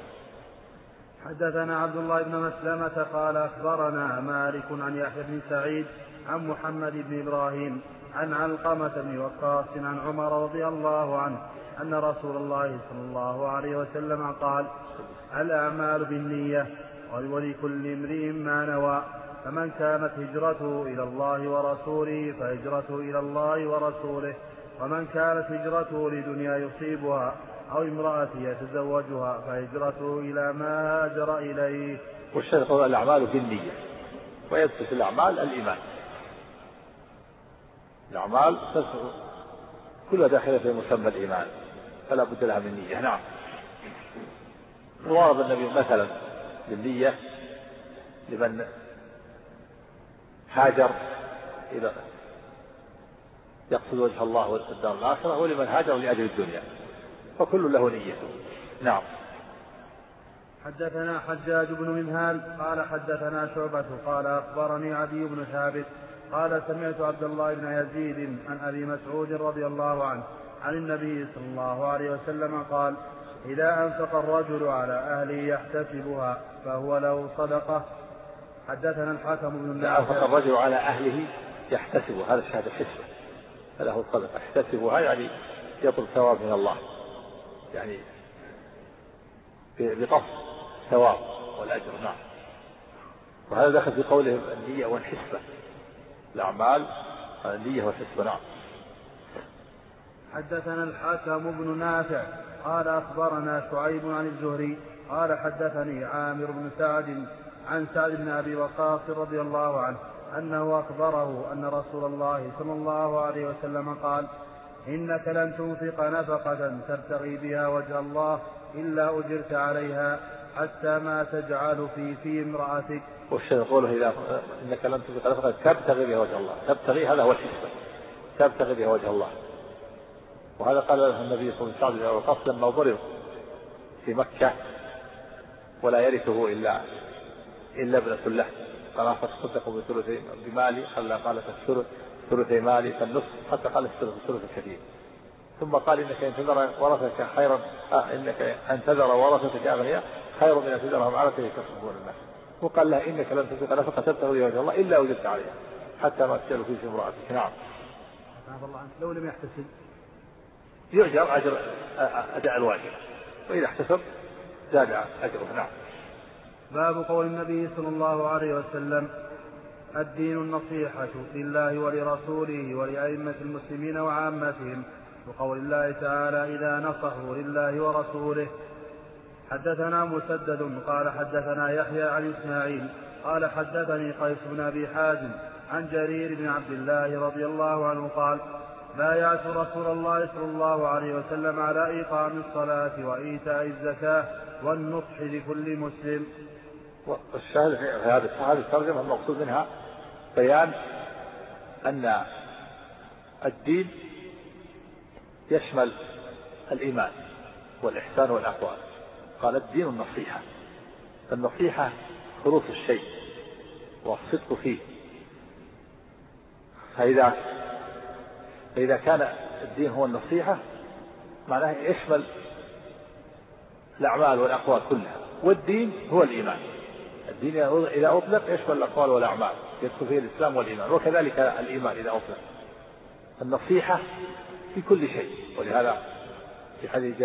حدثنا عبد الله بن مسلمة قال أخبرنا مالك عن يحيى بن سعيد عن محمد بن إبراهيم عن علقمة بن وقاص عن عمر رضي الله عنه أن رسول الله صلى الله عليه وسلم قال الأعمال بالنية ولكل امرئ ما نوى، فمن كانت هجرته إلى الله ورسوله فهجرته إلى الله ورسوله، ومن كانت هجرته لدنيا يصيبها أو امرأة يتزوجها فهجرته إلى ما هاجر إليه. والشيخ قال الأعمال بالنية، ويدخل في الأعمال الإيمان. الأعمال كلها داخلة في مسمى الإيمان فلا بد لها من نية. نعم. وضرب النبي مثلا بالنية لمن هاجر إلى يقصد وجه الله والدار الآخرة، ولمن هاجر لأجل الدنيا، فكل له نيته. نعم. حدثنا حجاج بن منهال قال حدثنا شعبة قال أخبرني عدي بن ثابت قال سمعت عبد الله بن يزيد عن أبي مسعود رضي الله عنه عن النبي صلى الله عليه وسلم قال إذا أنفق الرجل على أهله يحتسبها فهو له صدقة. حدثنا الحكم بن نافع. أنفق الرجل على أهله يحتسبها، هذا الشهادة الحسبة، فله صدقة. يحتسبها يعني يطلب ثواب من الله، يعني بقصد ثواب والأجر. نعم. وهذا دخل في قوله النية والحسبة، الأعمال النية والحسبة. نعم. حدثنا الحكم بن نافع قال أخبرنا شعيب عن الزهري قال حدثني عامر بن سعد عن سعد بن أبي وقاص رضي الله عنه أنه أخبره أن رسول الله صلى الله عليه وسلم قال إنك لن تنفق نفقة تبتغي بها وجه الله إلا أجرت عليها حتى ما تجعل في في امرأتك. والشيء يقوله إذا إنك لن تنفق نفقة تبتغي بها وجه الله، تبتغي هذا هو الحسبة، تبتغي بها وجه الله. وهذا قال له النبي صلى الله عليه وسلم لما ضرب في مكة ولا يرثه إلا إلا ابنة له. قال فتصدقوا بثلث بمالي، خلى قال الثلث ثلثي مالي فالنصف، حتى قال الثلث الثلث الكثير. ثم قال إنك إن تذر ورثتك خيرا آه إنك أن تذر ورثتك أغنياء خير من أن تذرهم على يكسبون الناس. وقال له إنك لن تنفق نفقة تبتغي وجه الله إلا وجدت عليها حتى ما تجعل في امرأتك. نعم. الله عنك لو لم يحتسب يؤجر أجر أداء الواجب، وإذا احتسب زاد أجره. نعم. باب قول النبي صلى الله عليه وسلم الدين النصيحة لله ولرسوله ولأئمة المسلمين وعامتهم، وقول الله تعالى إذا نصحوا لله ورسوله. حدثنا مسدد قال حدثنا يحيى عن إسماعيل قال حدثني قيس بن أبي حازم عن جرير بن عبد الله رضي الله عنه قال بايعت رسول الله صلى الله عليه وسلم على إقام الصلاة وإيتاء الزكاة والنصح لكل مسلم. والشاهد في هذه الترجمة المقصود منها بيان أن الدين يشمل الإيمان والإحسان والأقوال. قال الدين النصيحة، فالنصيحة خلوص الشيء والصدق فيه. فإذا فإذا كان الدين هو النصيحة معناه يشمل الأعمال والأقوال كلها، والدين هو الإيمان. الدين إذا أطلق يشمل الأقوال والأعمال، يدخل فيه الإسلام والإيمان، وكذلك الإيمان إذا أطلق. النصيحة في كل شيء. ولهذا في حديث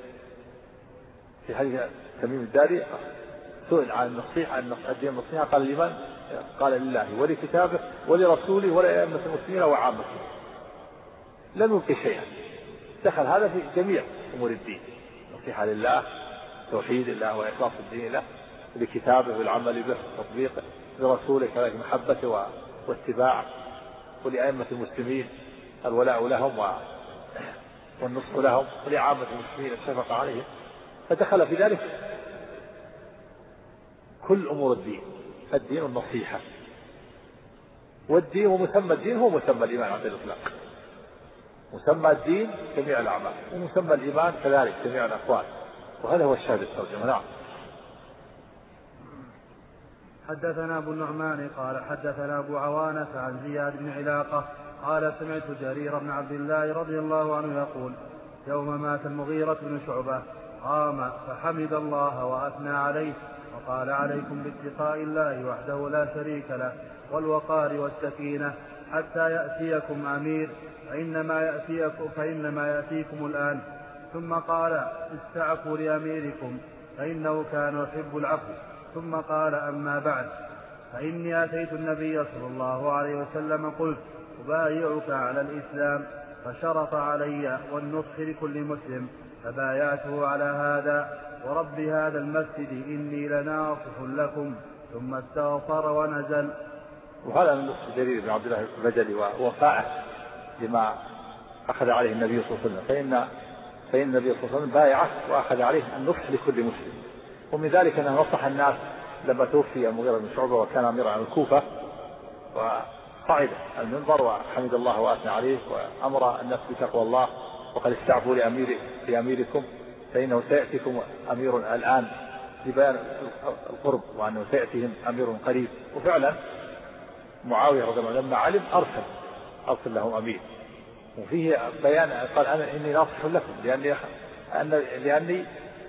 في حديث تميم الداري سئل عن النصيحة عن الدين النصيحة قال الإيمان قال لله ولكتابه ولرسوله ولأئمة المسلمين وعامتهم، لم يبق شيئا. دخل هذا في جميع أمور الدين، نصيحة لله توحيد الله وإخلاص الدين له، لكتابه والعمل به وتطبيقه، لرسوله كذلك محبته واتباعه، ولأئمة المسلمين الولاء لهم والنصح لهم، ولعامة المسلمين الشفقة عليهم. فدخل في ذلك كل أمور الدين. الدين النصيحة، والدين ومسمى الدين هو مسمى الإيمان عند الإطلاق. مسمى الدين جميع الأعمال، ومسمى الإيمان كذلك جميع الأقوال، وهذا هو الشاهد الترجمة. نعم. حدثنا أبو النعمان قال حدثنا أبو عوانة عن زياد بن علاقة قال سمعت جرير بن عبد الله رضي الله عنه يقول يوم مات المغيرة بن شعبة قام فحمد الله وأثنى عليه وقال عليكم باتقاء الله وحده لا شريك له والوقار والسكينة حتى يأتيكم أمير فإنما يأتيكم, فإنما يأتيكم الآن. ثم قال استعفوا لأميركم فإنه كان يحب العفو. ثم قال أما بعد فإني أتيت النبي صلى الله عليه وسلم قلت أبايعك على الإسلام فشرط علي والنصح لكل مسلم فبايعته على هذا ورب هذا المسجد إني لناصح لكم. ثم استغفر ونزل. وهذا من نصح جرير بن عبد الله البجلي ووفاءه لما أخذ عليه النبي صلى الله عليه وسلم، فإن فإن النبي صلى الله عليه وسلم بايعه وأخذ عليه النصح لكل مسلم. ومن ذلك أنه نصح الناس لما توفي المغيرة بن شعبة وكان أميرا على الكوفة، وصعد المنبر وحمد الله وأثنى عليه وأمر الناس بتقوى الله وقد استعفوا لأمير لأميركم فإنه سيأتيكم أمير الآن لبيان القرب وأنه سيأتيهم أمير قريب. وفعلا معاوية رضي الله عنه لما علم أرسل أرسل له أمير، وفيه بيان قال أنا إني ناصح لكم لأني أن لأني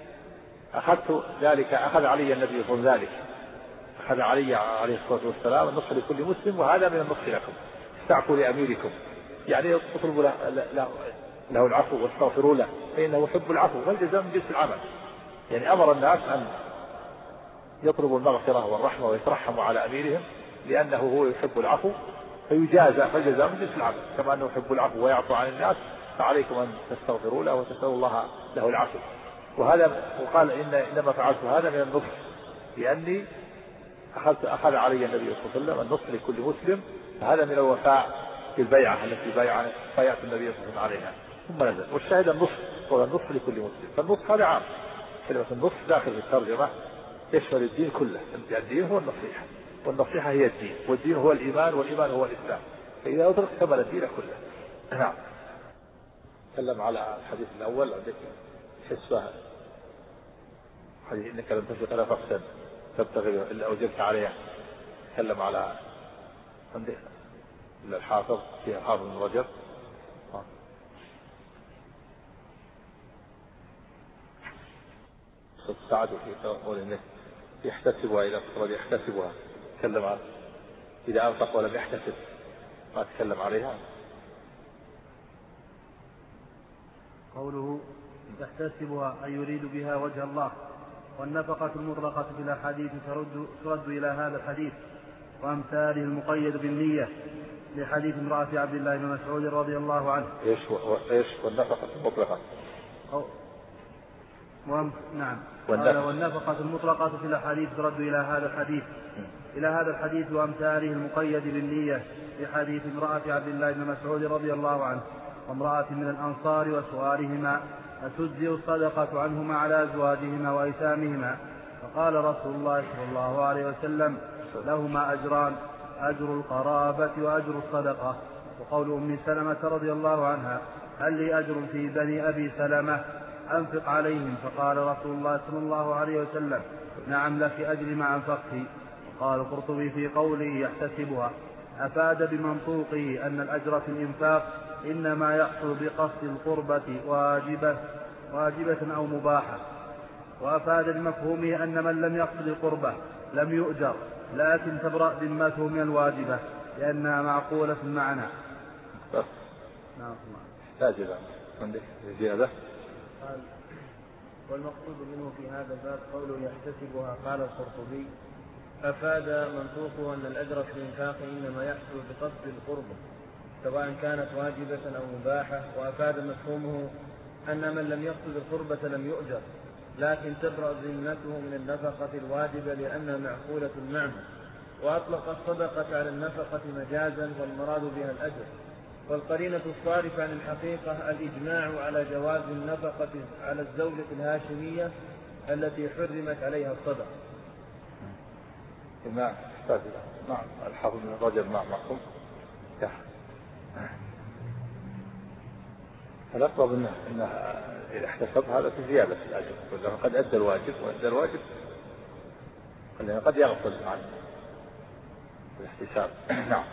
أخذت ذلك أخذ علي النبي صلى الله عليه وسلم ذلك أخذ علي عليه الصلاة والسلام النصح لكل مسلم، وهذا من النصح لكم. استعفوا لأميركم يعني اطلبوا له, له, له العفو واستغفروا له فإنه يحب العفو، فالجزاء من جنس العمل. يعني أمر الناس أن يطلبوا المغفرة والرحمة ويترحموا على أميرهم لأنه هو يحب العفو فيجازى، فالجزاء من جنس العمل. كما أنه يحب العفو ويعفو عن الناس فعليكم أن تستغفروا له وتسألوا الله له العفو. وهذا وقال إن إنما فعلت هذا من النصح لأني أخذت أخذ علي النبي صلى الله عليه وسلم النصح لكل مسلم، فهذا من الوفاء في البيعة التي بايع بايعت النبي صلى الله عليه وسلم عليها. ثم نزل. والشاهد النصح هو النصح لكل مسلم، فالنصح هذا عام. كلمة النصح داخل في الترجمة يشمل الدين كله. الدين هو النصيحة، والنصيحة هي الدين، والدين هو الإيمان، والإيمان هو الإسلام. فإذا أدرك شمل الدين كله. نعم. تكلم على الحديث الأول عندك حسبة حديث إنك لم تسبق لا فقسا تبتغي إلا أوجبت عليها. تكلم على عند الحافظ فيها حافظ بن رجب. سعد في قول إنه يحتسبها إذا أفطر يحتسبها. تكلم عن إذا أنفق ولم يحتسب ما تكلم عليها. قوله يحتسبها أي يريد بها وجه الله. والنفقة المطلقة في الأحاديث ترد, ترد إلى هذا الحديث وأمثاله المقيد بالنية لحديث امرأة عبد الله بن مسعود رضي الله عنه. إيش وإيش والنفقة المطلقة؟ أو وأم... نعم. والنفقة. والنفقة المطلقة في الأحاديث ترد إلى هذا الحديث إلى هذا الحديث وأمثاله المقيد بالنية لحديث امرأة عبد الله بن مسعود رضي الله عنه وامرأة من الأنصار وسؤالهما فتجزئ الصدقة عنهما على أزواجهما وأيتامهما. فقال رسول الله صلى الله عليه وسلم لهما أجران أجر القرابة وأجر الصدقة. وقول أم سلمة رضي الله عنها هل لي أجر في بني أبي سلمة أنفق عليهم؟ فقال رسول الله صلى الله عليه وسلم نعم لك أجر ما أنفقت. قال القرطبي في قوله يحتسبها أفاد بمنطوقه أن الأجر في الإنفاق إنما يحصل بقصد القربة واجبة, واجبة أو مباحة. وأفاد بمفهومه أن من لم يقصد القربة لم يؤجر لكن تبرأ ذمته من الواجبة لأنها معقولة المعنى. بس نعم. لا جدا عندك زيادة. قال والمقصود منه في هذا الباب قوله يحتسبها. قال القرطبي أفاد منطوقه أن الأجر في الإنفاق إنما يحصل بقصد القربة سواء كانت واجبة أو مباحة. وأفاد مفهومه أن من لم يقصد القربة لم يؤجر لكن تبرأ ذمته من النفقة الواجبة لأنها معقولة المعنى. وأطلق الصدقة على النفقة مجازا والمراد بها الأجر. والقرينة الصارفة عن الحقيقة الإجماع على جواز النفقة على الزوجة الهاشمية التي حرمت عليها الصدقة. نعم نعم الحافظ بن رجب مع معكم. الأقرب إنه إنه إذا احتسب هذا في زيادة في الأجر ولأنه قد أدى الواجب وأدى الواجب لأنه قد يغفل عن الاحتساب. نعم.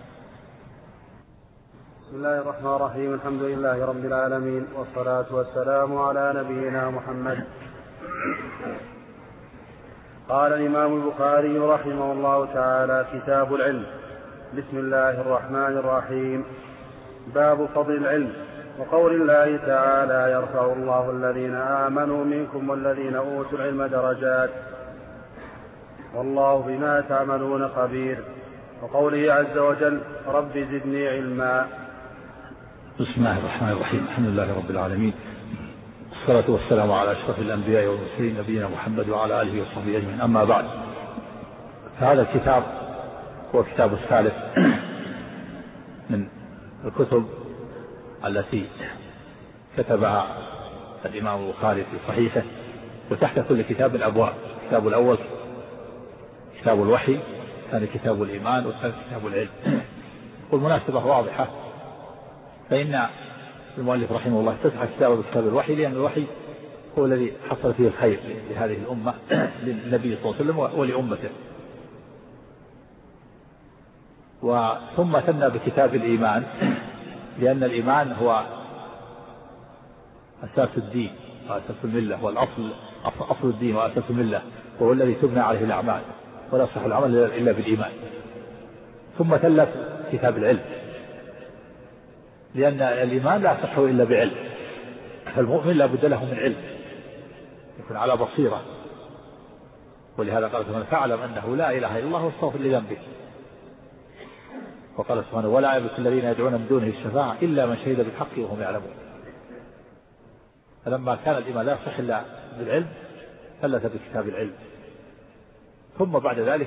بسم الله الرحمن الرحيم. الحمد لله رب العالمين والصلاة والسلام على نبينا محمد. قال الإمام البخاري رحمه الله تعالى كتاب العلم. بسم الله الرحمن الرحيم. باب فضل العلم وقول الله تعالى يرفع الله الذين آمنوا منكم والذين أوتوا العلم درجات والله بما تعملون خبير. وقوله عز وجل رب زدني علما. بسم الله الرحمن الرحيم. الحمد لله رب العالمين والصلاة والسلام على أشرف الأنبياء والمرسلين نبينا محمد وعلى آله وصحبه أجمعين. أما بعد فهذا الكتاب هو كتاب الثالث من الكتب التي كتبها الإمام البخاري في صحيحه وتحت كل كتاب الأبواب. الكتاب الأول كتاب الوحي ثاني كتاب الإيمان والثالث كتاب العلم. والمناسبة واضحة فإن المؤلف رحمه الله افتتح كتابه بكتاب الوحي لأن الوحي هو الذي حصل فيه الخير لهذه الأمة للنبي صلى الله عليه وسلم ولأمته. وثم ثنى بكتاب الإيمان لأن الإيمان هو أساس الدين وأساس الملة والأصل أصل الدين وأساس الملة وهو الذي تبنى عليه الأعمال ولا يصح العمل إلا بالإيمان. ثم ثلث كتاب العلم لأن الإيمان لا يصح إلا بعلم فالمؤمن لا بد له من علم يكون على بصيرة. ولهذا قال سبحانه فاعلم أنه لا إله إلا الله واستغفر لذنبك. وقال سبحانه ولا يملك الذين يدعون من دونه الشفاعة إلا من شهد بالحق وهم يعلمون. فلما كان الإيمان لا يصح إلا بالعلم ثلث بكتاب العلم. ثم بعد ذلك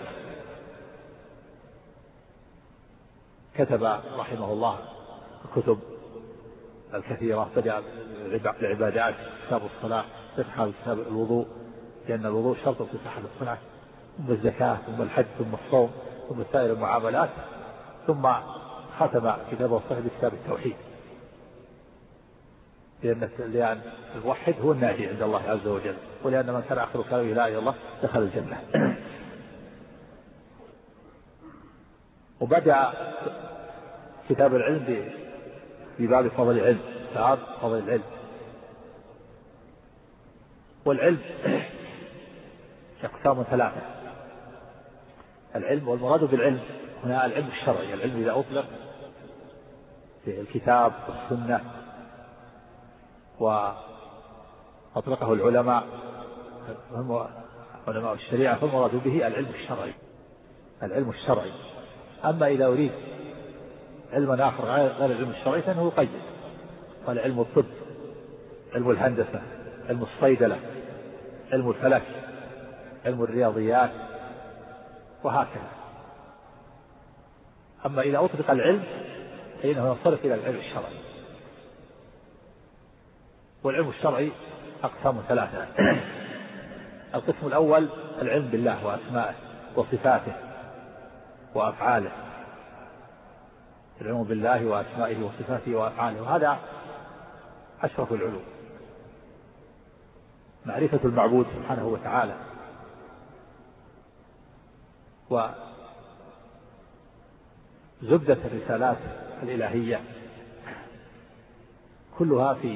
كتب رحمه الله الكتب الكثيرة بدأ العبادات كتاب الصلاة فتح كتاب الوضوء لأن الوضوء شرط في صحة الصلاة ثم الزكاة ثم الحج ثم الصوم ثم سائر المعاملات ثم ختم كتابه الصحيح بكتاب التوحيد. لأن لأن الموحد هو الناجي عند الله عز وجل، ولأن من كان آخر كلامه لا إله إلا الله دخل الجنة. وبدأ كتاب العلم بباب فضل العلم، باب فضل العلم. والعلم أقسام ثلاثة. العلم، والمراد بالعلم هنا العلم الشرعي. العلم إذا أطلق في الكتاب والسنة وأطلقه العلماء علماء الشريعة فالمراد به العلم الشرعي. العلم الشرعي. أما إذا أريد علما آخر غير العلم الشرعي فإنه يقيد، قال علم الطب، علم الهندسة، علم الصيدلة، علم الفلك، علم الرياضيات، وهكذا. أما إذا أطلق العلم فإنه ينصرف إلى العلم الشرعي. والعلم الشرعي أقسام ثلاثة. القسم الأول العلم بالله وأسمائه وصفاته وأفعاله. العلم بالله وأسمائه وصفاته وأفعاله، وهذا أشرف العلوم. معرفة المعبود سبحانه وتعالى وزبدة الرسالات الإلهية كلها في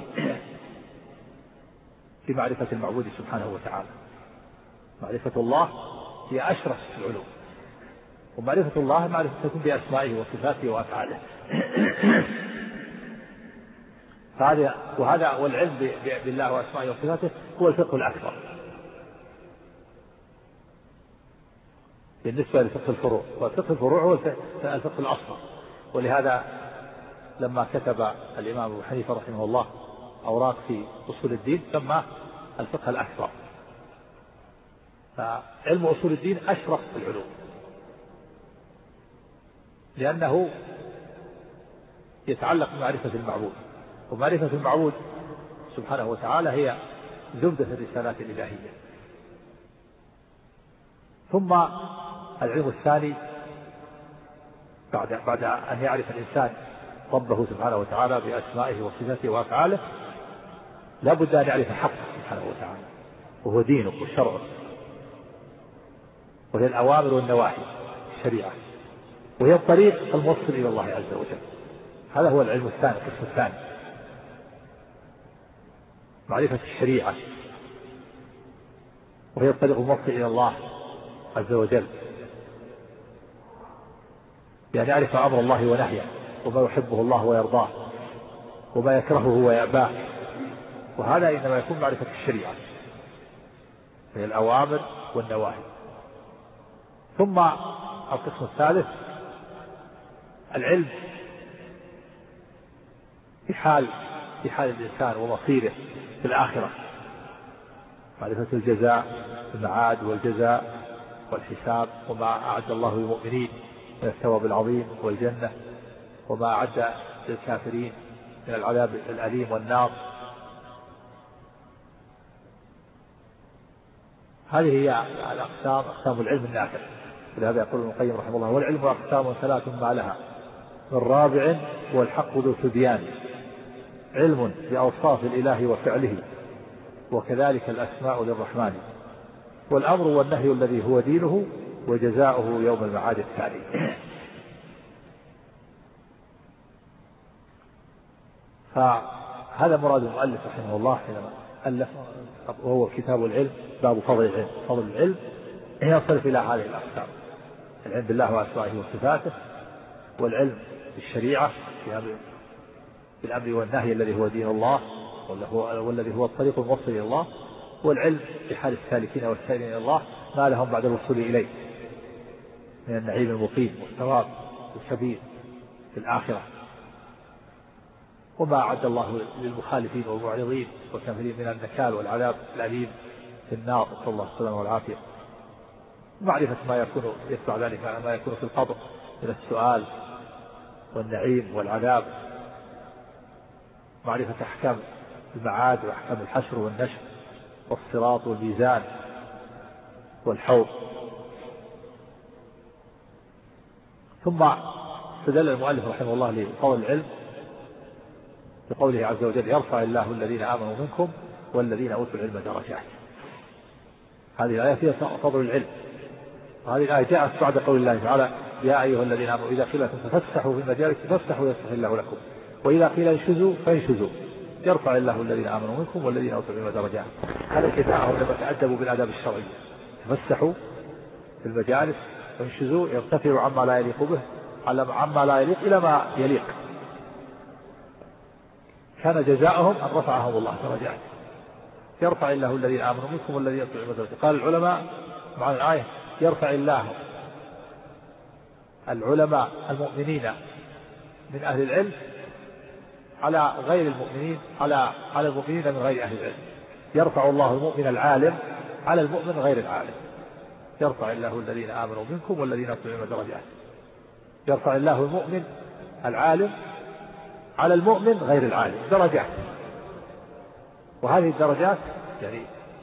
في معرفة المعبود سبحانه وتعالى. معرفة الله هي أشرف العلوم، ومعرفة الله معرفة تكون بأسمائه وصفاته وأفعاله. فهذا وهذا والعلم بالله وأسمائه وصفاته هو الفقه الأكبر بالنسبة لفقه الفروع، والفقه الفروع هو الفقه الأصغر. ولهذا لما كتب الإمام أبو حنيفة رحمه الله أوراق في أصول الدين سماه الفقه الأكبر. فعلم أصول الدين أشرف العلوم، لأنه يتعلق بمعرفة المعبود، ومعرفة المعبود سبحانه وتعالى هي زبدة الرسالات الإلهية. ثم العلم الثاني بعد بعد أن يعرف الإنسان ربه سبحانه وتعالى بأسمائه وصفاته وأفعاله لا بد أن يعرف حقه سبحانه وتعالى، وهو دينه وشرعه، وهي الأوامر والنواهي الشريعة، وهي الطريق الموصل إلى الله عز وجل. هذا هو العلم الثاني، القسم الثاني، معرفة الشريعة، وهي الطريق الموصل إلى الله عز وجل، يعني يعرف أمر الله ونهيه، وما يحبه الله ويرضاه، وما يكرهه ويأباه. وهذا إنما يكون معرفة الشريعة، هي الأوامر والنواهي. ثم القسم الثالث العلم في حال في حال الإنسان ومصيره في الآخرة، معرفة الجزاء، المعاد والجزاء والحساب، وما أعد الله للمؤمنين من الثواب العظيم والجنة، وما أعد للكافرين من العذاب الأليم والنار. هذه هي الأقسام، أقسام العلم النافع. ولهذا يقول ابن القيم رحمه الله: والعلم أقسام ثلاث ما لها من رابع والحق ذو تبيان، علم بأوصاف الإله وفعله، وكذلك الأسماء للرحمن، والأمر والنهي الذي هو دينه، وجزاؤه يوم المعاد التالي. فهذا مراد المؤلف رحمه الله حينما ألف، وهو كتاب العلم باب فضل العلم. فضل العلم يصرف إلى هذه الأقسام: العلم بالله وأسمائه وصفاته، والعلم بالشريعة بالأمر والنهي الذي هو دين الله والذي هو الطريق الموصل إلى الله، والعلم بحال السالكين والسائرين إلى الله ما لهم بعد الوصول إليه من النعيم المقيم والثواب الكبير في الآخرة، وما أعد الله للمخالفين والمعرضين والكافرين من النكال والعذاب الأليم في النار، نسأل الله السلامة والعافية. معرفة ما يكون يتبع ذلك ما يكون في القبر من السؤال والنعيم والعذاب، معرفة أحكام المعاد وأحكام الحشر والنشر والصراط والميزان والحوض. ثم استدل المؤلف رحمه الله لفضل العلم بقوله عز وجل يرفع الله الذين آمنوا منكم والذين أوتوا العلم درجات. هذه الآية فيها فضل العلم. وهذه الآية جاءت بعد قول الله تعالى يا أيها الذين آمنوا إذا قيل لكم تفسحوا في المجالس فافسحوا يفسح الله لكم وإذا قيل انشزوا فانشزوا يرفع الله الذين آمنوا منكم والذين أوتوا العلم درجات. هذا كتابهم لما تأدبوا بالآداب الشرعية تفسحوا في المجالس وانشزوا يرتفعوا عما لا يليق به على عما لا يليق إلى ما يليق. كان جزاؤهم أن رفعهم الله درجات. يرفع الله الذين آمنوا منكم والذين أوتوا العلم درجات. قال العلماء مع الآية يرفع الله العلماء المؤمنين من أهل العلم على غير المؤمنين على على المؤمنين من غير أهل العلم. يرفع الله المؤمن العالم على المؤمن غير العالم. يرفع الله الذين آمنوا منكم والذين أوتوا العلم درجات. يرفع الله المؤمن العالم على المؤمن غير العالم درجات. وهذه الدرجات يعني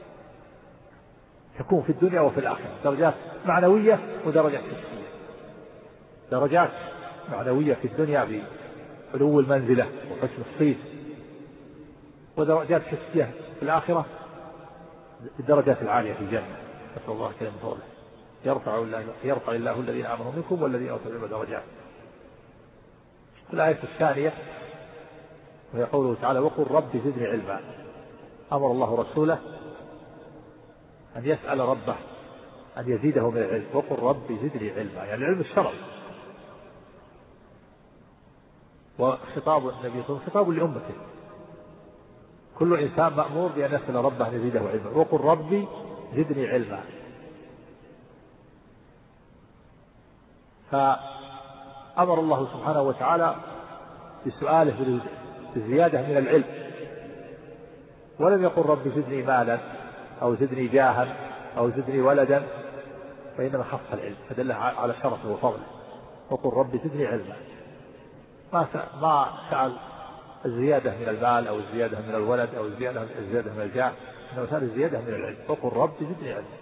تكون في الدنيا وفي الآخرة درجات معنوية ودرجات حسية. درجات معنوية في الدنيا بعلو المنزلة وحسن الصيت، ودرجات حسية في الآخرة الدرجات العالية في الجنة. نسأل الله كريم فضله. يرفع الله يرفع الله الذين آمنوا منكم والذين أوتوا العلم درجات. الآية الثانية وهي قوله تعالى وقل رب زدني علما. أمر الله رسوله أن يسأل ربه أن يزيده من العلم. وقل رب زدني علما يعني العلم الشرعي. وخطاب النبي صلى الله عليه وسلم خطاب لأمته. كل إنسان مأمور بأن يسأل ربه أن يزيده علما. وقل ربي زدني علما. فأمر الله سبحانه وتعالى بسؤاله بالزيادة من العلم، ولم يقل رب زدني مالا أو زدني جاها أو زدني ولدا، وإنما خص العلم فدل على شرفه وفضله. وقل رب زدني علما. ما ما سأل الزيادة من المال أو الزيادة من الولد أو الزيادة الزيادة من الجاه، إنما سأل الزيادة من العلم. وقل رب زدني علما.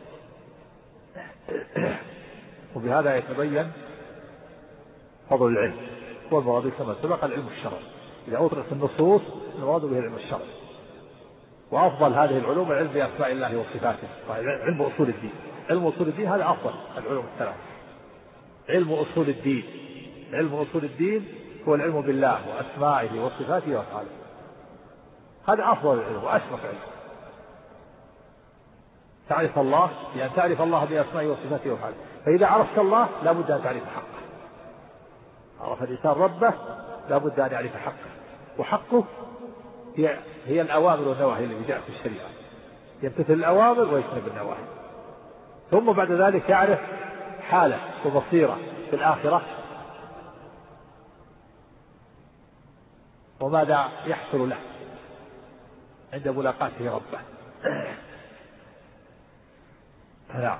وبهذا يتبين فضل العلم. والمراد كما سبق العلم الشرعي. إذا أطلقت النصوص المراد به العلم الشرعي. وأفضل هذه العلوم العلم بأسماء الله وصفاته. علم أصول الدين. علم أصول الدين هذا أفضل العلوم الثلاث. علم أصول الدين علم أصول الدين هو العلم بالله وأسمائه وصفاته وأفعاله. هذا أفضل العلم وأشرف علم. تعرف الله لأن تعرف الله بأسمائه وصفاته وأفعاله. فإذا عرفت الله لا بد أن تعرف حقه. عرف الإنسان ربه لا بد أن يعرف حقه. وحقه هي هي الأوامر والنواهي التي جاءت في الشريعة. يمتثل الأوامر ويجتنب النواهي. ثم بعد ذلك يعرف حاله وبصيره في الآخرة وماذا يحصل له عند ملاقاته ربه. نعم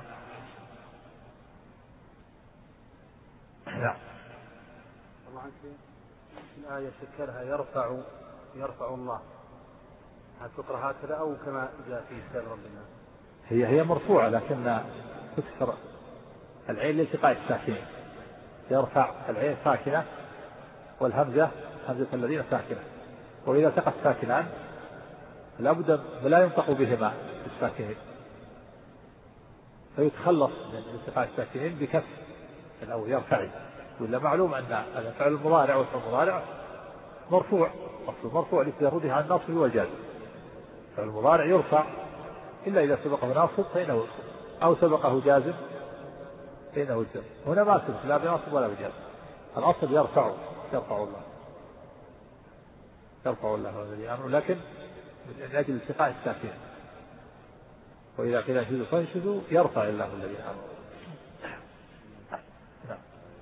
نعم. الله عنك الآية شكلها يرفع يرفع الله. هل تقرأ هكذا أو كما جاء في كتاب ربنا؟ هي هي مرفوعة لكن تكسر العين لالتقاء الساكنين. يرفع العين ساكنة والهمزة همزة الذين ساكنة. وإذا التقى الساكنان لا بد لا ينطق بهما الساكنين فيتخلص من التقاء الساكنين بكسر أو يرفع. ولا معلوم أن الفعل المضارع والفعل المضارع مرفوع أصل مرفوع لتجرده عن النصب والجزم. الفعل المضارع يرفع إلا إذا سبقه ناصب فإنه يرفع أو سبقه جازم فإنه الجزم. هنا ما سبق لا بناصب ولا بجازم. الأصل يرفع يرفع الله يرفع الله الذي أمره لكن من أجل التقاء الساكنين. وإذا قيل انشزوا فانشزوا يرفع الله الذي أمره. نعم.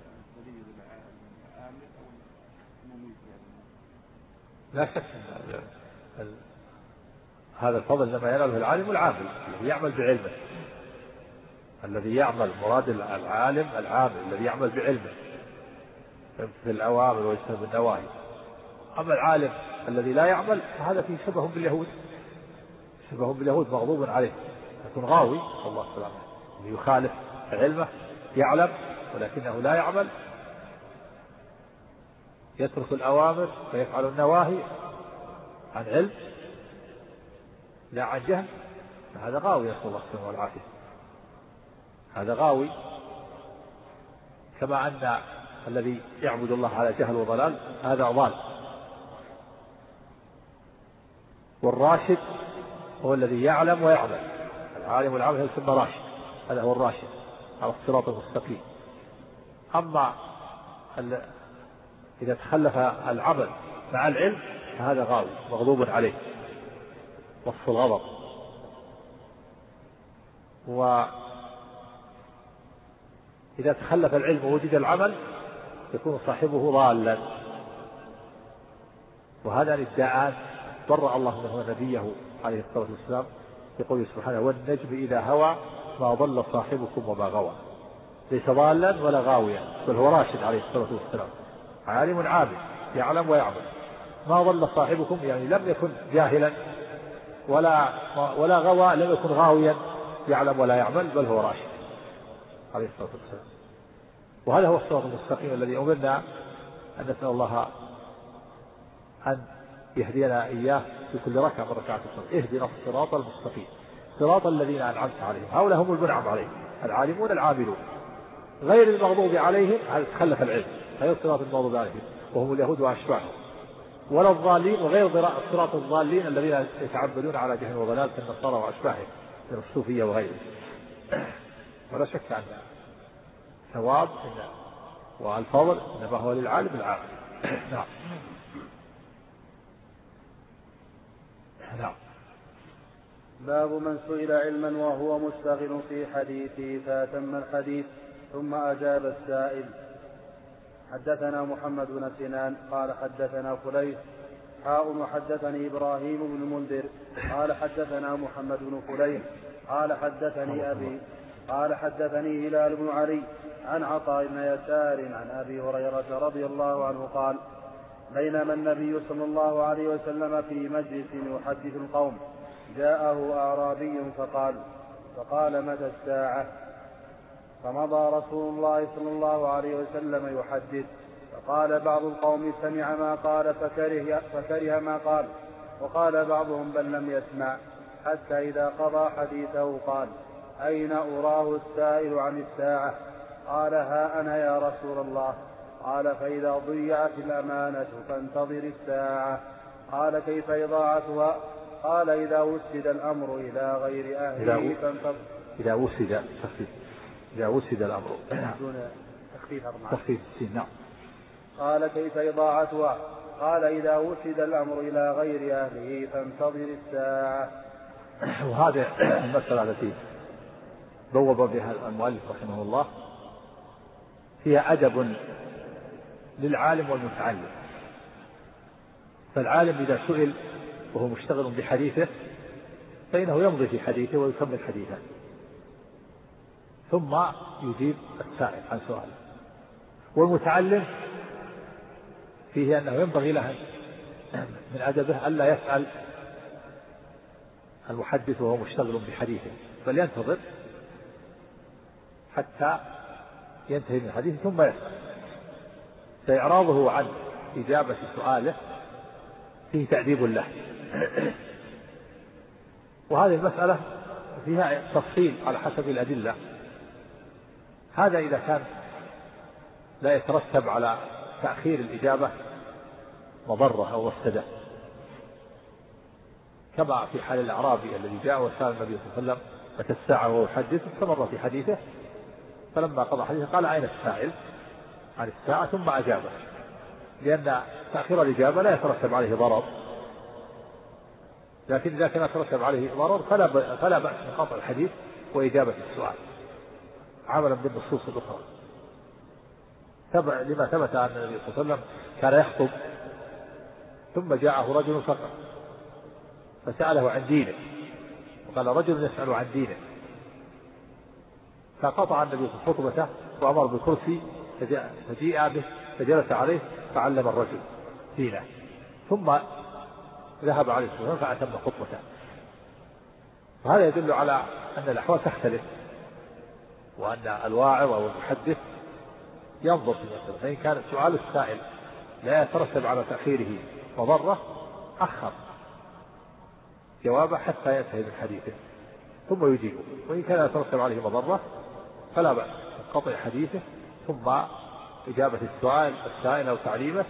لا شك أن هذا الفضل لما يناله العالم العامل الذي يعمل بعلمه. الذي يعمل مراد العالم العامل الذي يعمل بعلمه في الأوامر ويجتنب النواهي. أما العالم الذي لا يعمل فهذا فيه شبه باليهود. شبه باليهود مغضوب عليه يكون غاوي الله سلامه. يخالف علمه يعلم ولكنه لا يعمل. يترك الأوامر ويفعل النواهي عن علم لا عن جهل فهذا غاوي، نسأل الله السلامة والعافية. هذا غاوي، كما أن الذي يعبد الله على جهل وضلال هذا ضال، والراشد هو الذي يعلم ويعمل. العالم والعامل يسمى راشد، هذا هو الراشد على الصراط المستقيم. أما إذا تخلف العمل مع العلم فهذا غاوي مغضوب عليه وصف الغضب. وإذا تخلف العلم ووجد العمل يكون صاحبه ضالا. وهذا الادعاء برأ الله منه نبيه عليه الصلاة والسلام يقول سبحانه: والنجم إذا هوى ما ضل صاحبكم وما غوى. ليس ضالا ولا غاويا، بل هو راشد عليه الصلاة والسلام، عالم عابد يعلم ويعمل. ما ضل صاحبكم يعني لم يكن جاهلا ولا ولا غوى، لم يكن غاويا يعلم ولا يعمل، بل هو راشد عليه الصلاة والسلام. وهذا هو الصراط المستقيم الذي أمرنا أن نسأل الله أن يهدينا إياه في كل ركعة من ركعات الصلاة. اهدنا الصراط المستقيم صراط الذين أنعمت عليهم، هؤلاء هم المنعم عليهم، العالمون العاملون، غير المغضوب عليهم هذا تخلف العلم، غير صراط المغضوب عليهم وهم اليهود وأشباههم، ولا الضالين، وغير صراط الضالين الذين يتعبدون على جهل وضلال كالنصارى وأشباههم من الصوفية وغيرهم. ولا شك أن ثواب والفضل إنما هو للعالم العامل. نعم. نعم. باب من سئل علما وهو مشتغل في حديثه فأتم الحديث ثم أجاب السائل. حدثنا محمد بن سنان قال حدثنا فليح حاء وحدثني إبراهيم بن المنذر قال حدثنا محمد بن فليح قال حدثني أبي قال حدثني هلال بن علي عن عطاء بن يسار عن أبي هريرة رضي الله عنه قال: بينما النبي صلى الله عليه وسلم في مجلس يحدث القوم جاءه أعرابي فقال فقال متى الساعة؟ فمضى رسول الله صلى الله عليه وسلم يحدث، فقال بعض القوم سمع ما قال فكره, فكره ما قال، وقال بعضهم بل لم يسمع، حتى إذا قضى حديثه قال: أين أراه السائل عن الساعة؟ قال: ها أنا يا رسول الله. قال: فإذا ضيعت الأمانة فانتظر الساعة. قال: كيف إضاعتها؟ قال: إذا وسد الأمر إلى غير أهله فانتظر. إذا وسد إذا وسد الأمر دون تخفيف تخفيف نعم. قال: كيف إضاعتها؟ قال: إذا وسد الأمر إلى غير أهله فانتظر الساعة. وهذه المسألة التي بوب بها المؤلف رحمه الله فيها أدب للعالم والمتعلم. فالعالم إذا سئل وهو مشتغل بحديثه فإنه يمضي في حديثه ويكمل حديثه، ثم يجيب السائل عن سؤاله. والمتعلم فيه أنه ينبغي له من أدبه ألا يسأل المحدث وهو مشتغل بحديثه، بل ينتظر حتى ينتهي من الحديث ثم يسأل. فإعراضه عن إجابة سؤاله فيه تأديب له. وهذه المسألة فيها تفصيل على حسب الأدلة. هذا إذا كان لا يترتب على تأخير الإجابة مضرة أو مفسدة، كما في حال الأعرابي الذي جاء وسأل النبي صلى الله عليه وسلم متى الساعة وهو يحدث، استمر في حديثه، فلما قضى حديثه قال: أين السائل عن الساعة؟ ثم أجابه، لأن تأخير الإجابة لا يترتب عليه ضرر، لكن إذا كان يترتب عليه ضرر فلا فلا بأس من قطع الحديث وإجابة السؤال عملا بالنصوص الأخرى. تبع لما ثبت أن النبي صلى الله عليه وسلم كان يخطب ثم جاءه رجل فقط فسأله عن دينه، وقال: رجل يسأل عن دينه، فقطع النبي خطبته وأمر بالكرسي فجيء به فجلس عليه فعلم الرجل دينه، ثم ذهب عليه الصلاة والسلام فأتم خطبته. وهذا يدل على أن الأحوال تختلف، وأن الواعظ أو المحدث ينظر في المسألة، فإن كان سؤال السائل لا يترتب على تأخيره مضرة أخر جوابه حتى ينتهي من حديثه ثم يجيبه، وإن كان يترتب عليه مضرة فلا بأس قطع حديثه ثم إجابة السؤال السائل أو تعليمه،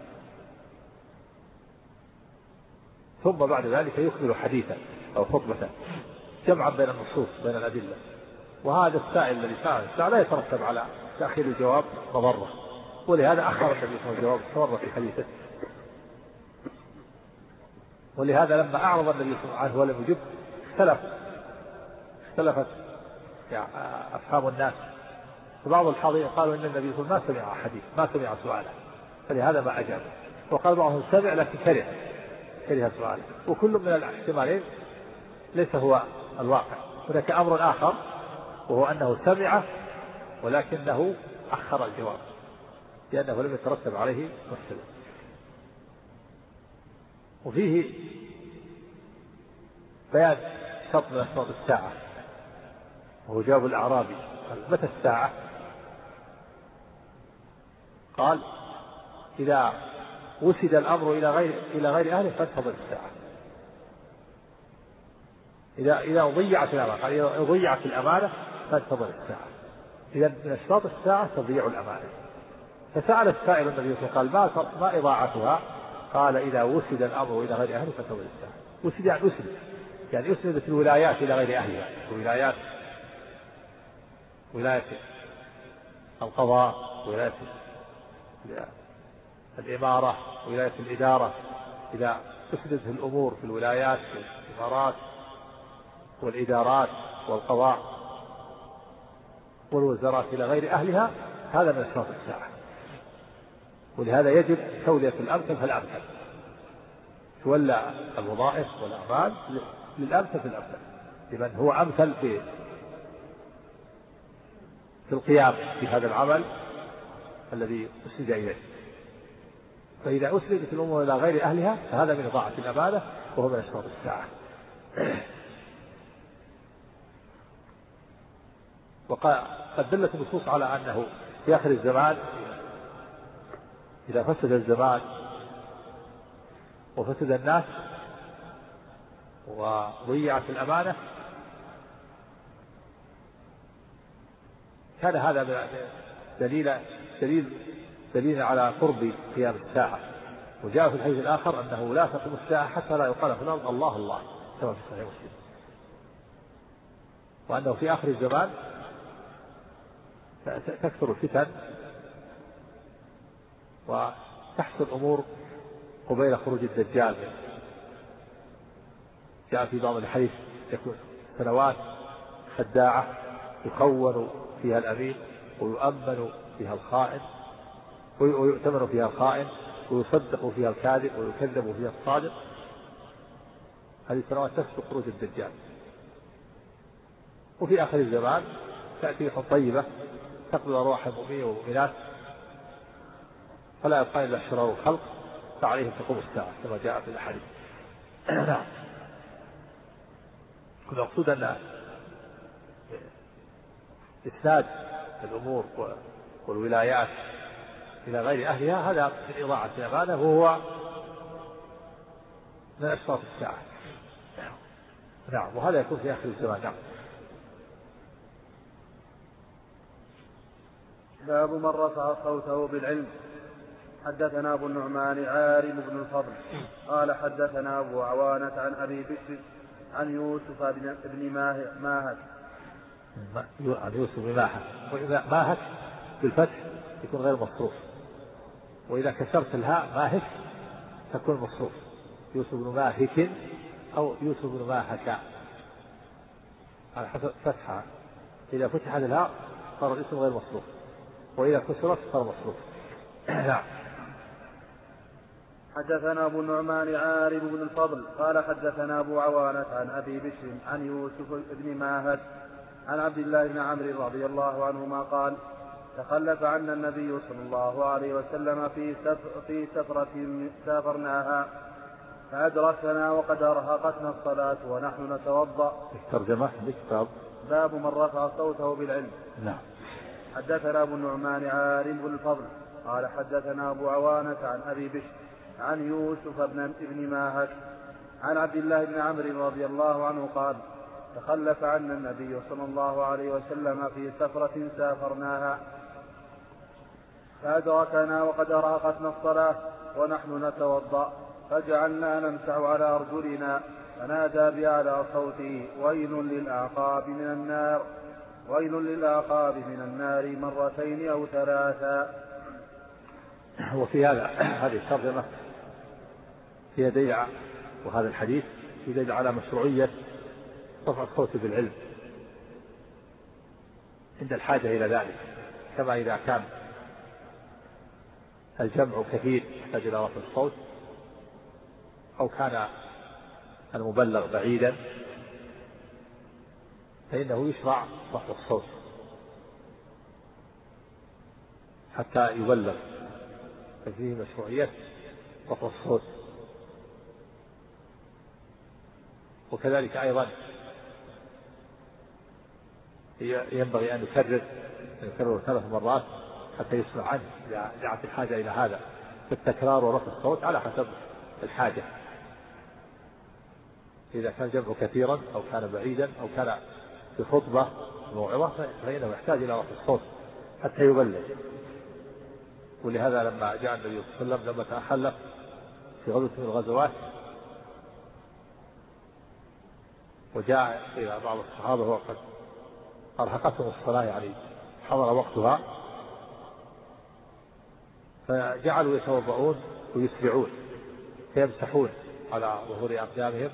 ثم بعد ذلك يكمل حديثا أو خطبة جمعا بين النصوص بين الأدلة. وهذا السائل الذي سأل لا يترتب على تأخير الجواب مضرة، ولهذا أخر النبي صلى الله عليه وسلم الجواب استمر في حديثه. ولهذا لما أعرض النبي صلى الله عليه وسلم ولم يجب اختلف اختلفت يعني أفهام الناس، فبعض الحاضرين قالوا إن النبي صلى الله عليه وسلم ما سمع حديث ما سمع سؤاله فلهذا ما أجابه، وقال بعضهم سمع لكن كره كره سؤاله، وكل من الاحتمالين ليس هو الواقع. هناك أمر آخر وهو أنه سمع ولكنه أخر الجواب لأنه لم يترتب عليه مسألة. وفيه بيان شرط من أشراط الساعة وهو جواب الأعرابي متى الساعة؟ قال إذا وسد الأمر إلى غير إلى غير أهله فانتظر الساعة. إذا إذا ضيعت الأمانة قال إذا ضيعت الأمانة فانتظر الساعة. إذا من أشراط الساعة تضييع الأمانة. فسأل السائل النبي صلى الله عليه وسلم قال ما ما إضاعتها؟ قال إذا وسد الأمر إلى غير أهله فانتظر الساعة. وسد يعني أسند يعني أسندت الولايات إلى غير أهلها، الولايات ولاية القضاء ولاية الإمارة ولاية الإدارة، إذا أسندت الأمور في الولايات والإمارات والإدارات والقضاء والوزارات إلى غير أهلها هذا من أشراط الساعة. ولهذا يجب تولية الأمثل فالأمثل، تولى الوظائف والأعمال للأمثل في الأمثل لمن هو أمثل في في القيام بهذا العمل الذي أسند إليه. فإذا أسندت الأمور إلى غير أهلها فهذا من إضاعة الأمانة وهو من أشراط الساعة. وقد دلت النصوص على أنه في آخر الزمان إذا فسد الزمان وفسد الناس وضيعت الأمانة كان هذا دليل دليل دليل على قرب قيام الساعة. وجاء في الحديث الآخر أنه لا تقوم الساعة حتى لا يقال في الأرض الله الله كما في صحيح مسلم، وأنه في آخر الزمان تكثر الفتن وتحصل الأمور قبيل خروج الدجال. جاء في بعض الحديث يكون سنوات خداعة يخون فيها الأمين ويؤمن فيها الخائن ويؤتمن فيها الخائن ويصدق فيها الكاذب ويكذب فيها الصادق. هذه السنوات تسبق خروج الدجال. وفي آخر الزمان تأتي ريح طيبة تقبل أرواح المؤمنين والمؤمنات فلا يبقى إلا شرار الخلق فعليهم تقوم الساعة كما جاء في الحديث. نعم. المقصود أن إسناد الأمور والولايات إلى غير أهلها هذا من إضاعة الأمانة وهو من أشراط الساعة. نعم. وهذا يكون في آخر الزمان. نعم. باب من رفع صوته بالعلم. حدثنا أبو النعمان عارم بن الفضل قال حدثنا أبو عوانة عن أبي بكر عن يوسف بن ماهك عن يوسف بن ماهك. ماهك بالفتح يكون غير مصروف، وإذا كسرت الهاء ماهك تكون مصروف. يوسف بن ماهك أو يوسف بن ماهك على حسب فتحها. إذا فتحت الهاء صار الاسم غير مصروف، وإذا كسرت صار مصروف. نعم. حدثنا أبو النعمان عارم بن الفضل قال حدثنا أبو عوانة عن أبي بكر عن يوسف بن ماهك عن عبد الله بن عمرو رضي الله عنهما قال تخلف عنا النبي صلى الله عليه وسلم في سفر في سفرة سافرناها فأدركنا وقد أرهقتنا الصلاة ونحن نتوضأ. الترجمة لكتاب باب من رفع صوته بالعلم. نعم. حدثنا أبو النعمان عارم بن الفضل قال حدثنا أبو عوانة عن أبي بكر عن يوسف بن ابن ماهك عن عبد الله بن عمرو رضي الله عنه قال تخلف عنا النبي صلى الله عليه وسلم في سفرة سافرناها فأدركنا وقد أرهقتنا الصلاة ونحن نتوضأ فجعلنا نمسح على أرجلنا فنادى بأعلى صوته ويل للأعقاب من النار ويل للأعقاب من النار مرتين أو ثلاثا. وفي هذا هذه الترجمة هي دليل، وهذا الحديث في دليل على مشروعية رفع الصوت بالعلم عند الحاجة إلى ذلك، كما إذا كان الجمع كثير يحتاج إلى رفع الصوت أو كان المبلغ بعيدا فإنه يشرع رفع الصوت حتى يبلغ، ففيه مشروعية رفع الصوت. وكذلك أيضا ينبغي أن يكرر يكرر ثلاث مرات حتى يسمع عنه إذا دعت الحاجة إلى هذا، بالتكرار ورفع الصوت على حسب الحاجة. إذا كان جمع كثيرا أو كان بعيدا أو كان في خطبة موعظة فإنه يحتاج إلى رفع الصوت حتى يبلغ. ولهذا لما جاء النبي صلى الله عليه وسلم لما تخلف في غزوة من الغزوات وجاء إلى بعض الصحابة وقد أرهقتهم الصلاة يعني حضر وقتها، فجعلوا يتوضؤون ويسرعون فيمسحون على ظهور أقدامهم،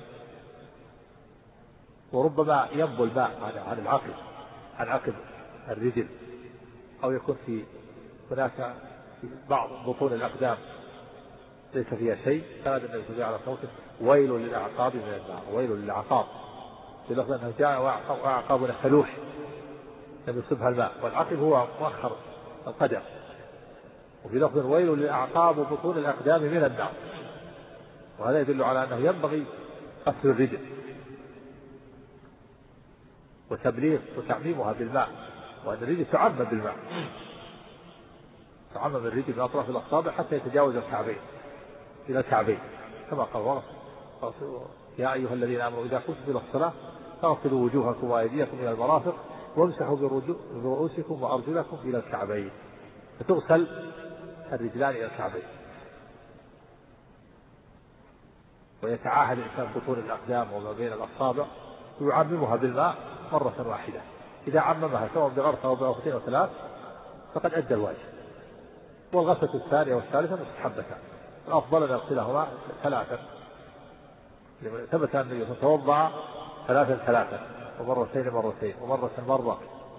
وربما ينبو الماء عن العقب عن عقب الرجل، أو يكون في هناك في بعض بطون الأقدام ليس فيها شيء، فهذا النبي صلى الله عليه وسلم صوته ويل للأعقاب من النار، ويل للأعقاب، بلفظ أنه جاء وأعقابنا فلوح لم يصبها الماء، والعقب هو مؤخر القدم، وفي لفظ ويل للأعقاب وبطون الأقدام من النار. وهذا يدل على أنه ينبغي غسل الرجل وتبليغ وتعميمها بالماء، وأن الرجل تعمم بالماء، تعمم الرجل من أطراف الأصابع حتى يتجاوز الكعبين إلى الكعبين، كما قال يا أيها الذين آمنوا إذا قمتم إلى الصلاة فاغسلوا وجوهكم وأيديكم إلى المرافق وامسحوا برؤوسكم وأرجلكم إلى الكعبين، فتغسل الرجلان إلى الكعبين. ويتعاهد الإنسان بطون الأقدام وما بين الأصابع ويعممها بالماء مرة واحدة، إذا عممها سواء بغرفة أو بغرفتين أو ثلاث فقد أدى الواجب. والغسلة الثانية والثالثة مستحبتان، الأفضل أن يغسلهما ثلاثا، ثبت أن النبي توضأ ثلاثا ثلاثا ومرتين مرتين ومرة مرة،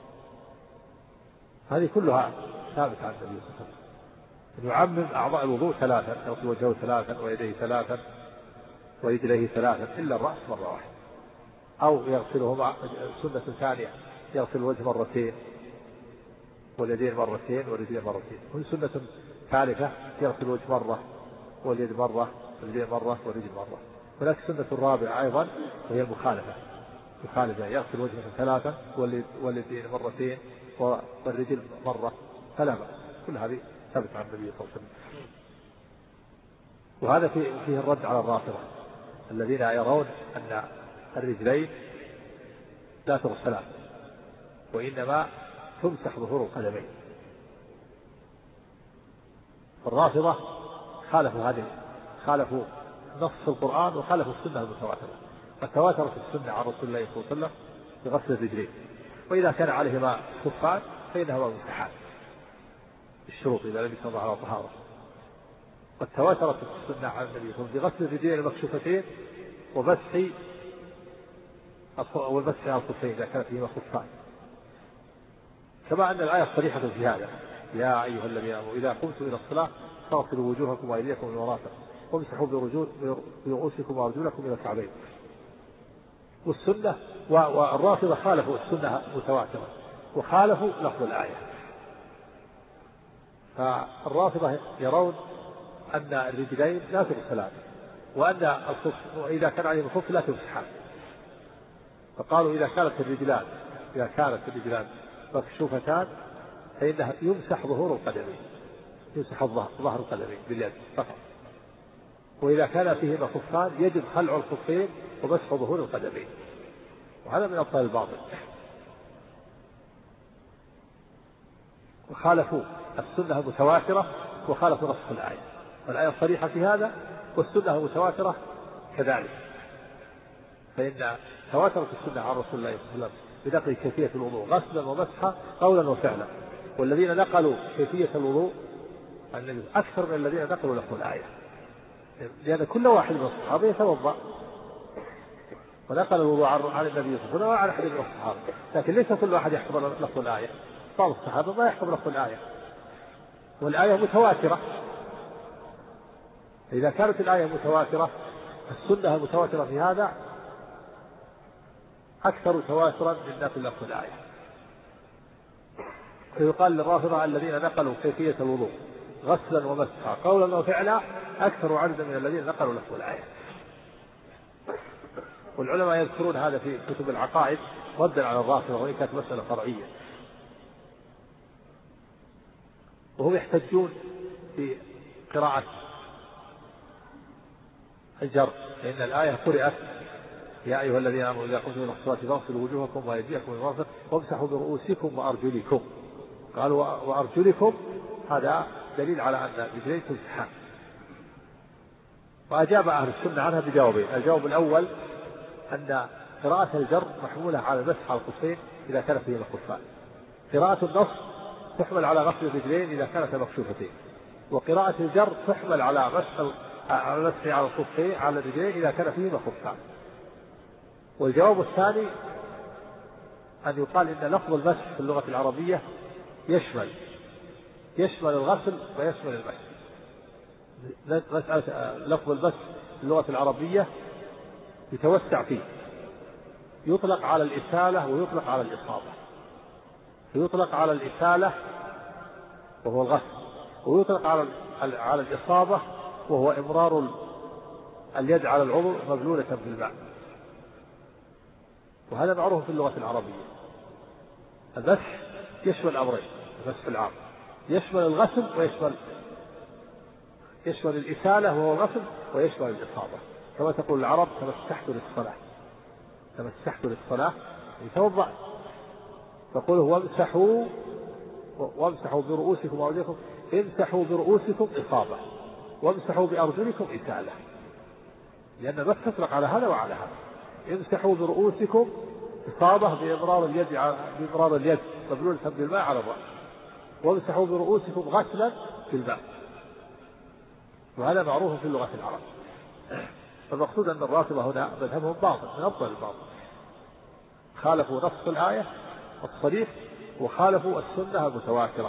هذه كلها ثابتة عن النبي صلى الله عليه وسلم. يعمم أعضاء الوضوء ثلاثا، يغسل وجهه ثلاثا ويديه ثلاثا ورجليه ثلاثا إلا الرأس مرة واحدة، أو يغسلهما سنة ثانية يغسل الوجه مرتين واليدين مرتين والرجلين مرتين، وهي سنة ثالثة يغسل الوجه مرة واليد مرة والرجلين مرة والرجل مرة. هناك سنة الرابعة أيضا وهي المخالفة، مخالفة يغسل وجهه ثلاثا واليدين مرتين والرجل مرة، فلا بأس، كل هذه ثبت عن النبي صلى الله عليه وسلم. وهذا فيه الرد على الرافضة الذين يرون أن الرجلين لا تغسلان وإنما تمسح ظهور القدمين. الرافضة خالفوا هذه خالفوا نص القرآن وخالفوا السنة المتواترة، فتواترت السنة عن رسول الله صلى الله عليه وسلم بغسل الرجلين، وإذا كان عليهما خفان فإنهما ممسحان الشروط إذا لم يكن على طهارة. قد تواترت السنة عن النبي صلى الله عليه وسلم بغسل الرجلين المكشوفتين ومسح والمسح على الخفين إذا كان فيهما خفان، كما أن الآية صريحة في هذا يا أيها الذين آمنوا إذا قمتم إلى الصلاة فاغسلوا وجوهكم وأيديكم إلى المرافق وامسحوا برؤوسكم وأرجلكم إلى الكعبين. والسنة والرافضة خالفوا السنة متواترة وخالفوا لفظ الآية. فالرافضة يرون أن الرجلين لا تغسلان وأن الخف وإذا كان عليهم الخف لا تمسحان، فقالوا إذا كانت الرجلان إذا كانت الرجلان مكشوفتان فإنها يمسح ظهور القدمين، يمسح ظهر القدمين باليد فقط، وإذا كان فيهما خفان يجب خلع الخفين ومسح ظهور القدمين، وهذا من أبطال الباطل. وخالفوا السنة المتواترة وخالفوا نص الآية، والآية صريحة في هذا والسنة المتواترة كذلك، فإن تواترت السنة عن رسول الله صلى الله عليه وسلم بنقل كيفية الوضوء غسلا ومسحا قولا وفعلا، والذين نقلوا كيفية الوضوء أكثر من الذين نقلوا لفظ الآية، لأن كل واحد من الصحابة يتوضأ ونقل الوضوء عن النبي صلى الله عليه وسلم وعن أحد من الصحابة، لكن ليس كل واحد يحفظ لفظ الآية، بعض الصحابة ما يحفظ لفظ الآية، والآية متواترة. إذا كانت الآية متواترة السنة المتواترة في هذا أكثر تواترا من نقل لفظ الآية. فيقال للرافضة الذين نقلوا كيفية الوضوء غسلا ومسحا قولا وفعلا أكثر عددا من الذين نقلوا لفظ الآية. والعلماء يذكرون هذا في كتب العقائد ردا على الرافضة، وهي كانت مسألة فرعية، وهم يحتجون في قراءة الجر، لأن الآية قرأت يا أيها الذين آمنوا إذا قمتم إلى الصلاة فاغسلوا وجوهكم وأيديكم إلى المرافق وامسحوا برؤوسكم وأرجلكم. قالوا وأرجلكم هذا دليل على أن رجلين تمسحان. وأجاب أهل السنة عنها بجوابين: الجواب الأول أن قراءة الجر محمولة على المسح على الخفين إذا كان فيهما خفان، قراءة النص تحمل على غسل الرجلين إذا كانت مكشوفتين، وقراءة الجر تحمل على مسح على المسح على الخفين على الرجلين إذا كان فيهما خفان. والجواب الثاني أن يقال إن لفظ المسح في اللغة العربية يشمل يشمل الغسل ويشمل المسح. لفظ المسح في اللغة العربية يتوسع فيه، يطلق على الإسالة ويطلق على الإصابة، فيطلق على الإسالة وهو الغسل، ويطلق على على الإصابة وهو إمرار اليد على العضو مبلولة بالماء، وهذا معروف في اللغة العربية. المسح يشمل أمرين: المسح العام يشمل الغسل ويشمل يشمل الإسالة وهو الغسل، ويشمل الإصابة، كما تقول العرب تمسحت للصلاة، تمسحت للصلاة يتوضأ، فقوله وامسحوا وامسحوا برؤوسكم وأرجلكم، امسحوا برؤوسكم إصابة وامسحوا بأرجلكم إسالة، لأن بس تطلق على هذا وعلى هذا. امسحوا برؤوسكم إصابة بإمرار اليد بإمرار اليد مبلولة بالماء على الرأس، وامسحوا برؤوسكم غسلا بالماء، وهذا معروف في اللغة العرب. فالمقصود أن الرافضة هنا مذهبهم باطل من أبطل الباطل، خالفوا نص الآية الصريح وخالفوا السنة المتواترة،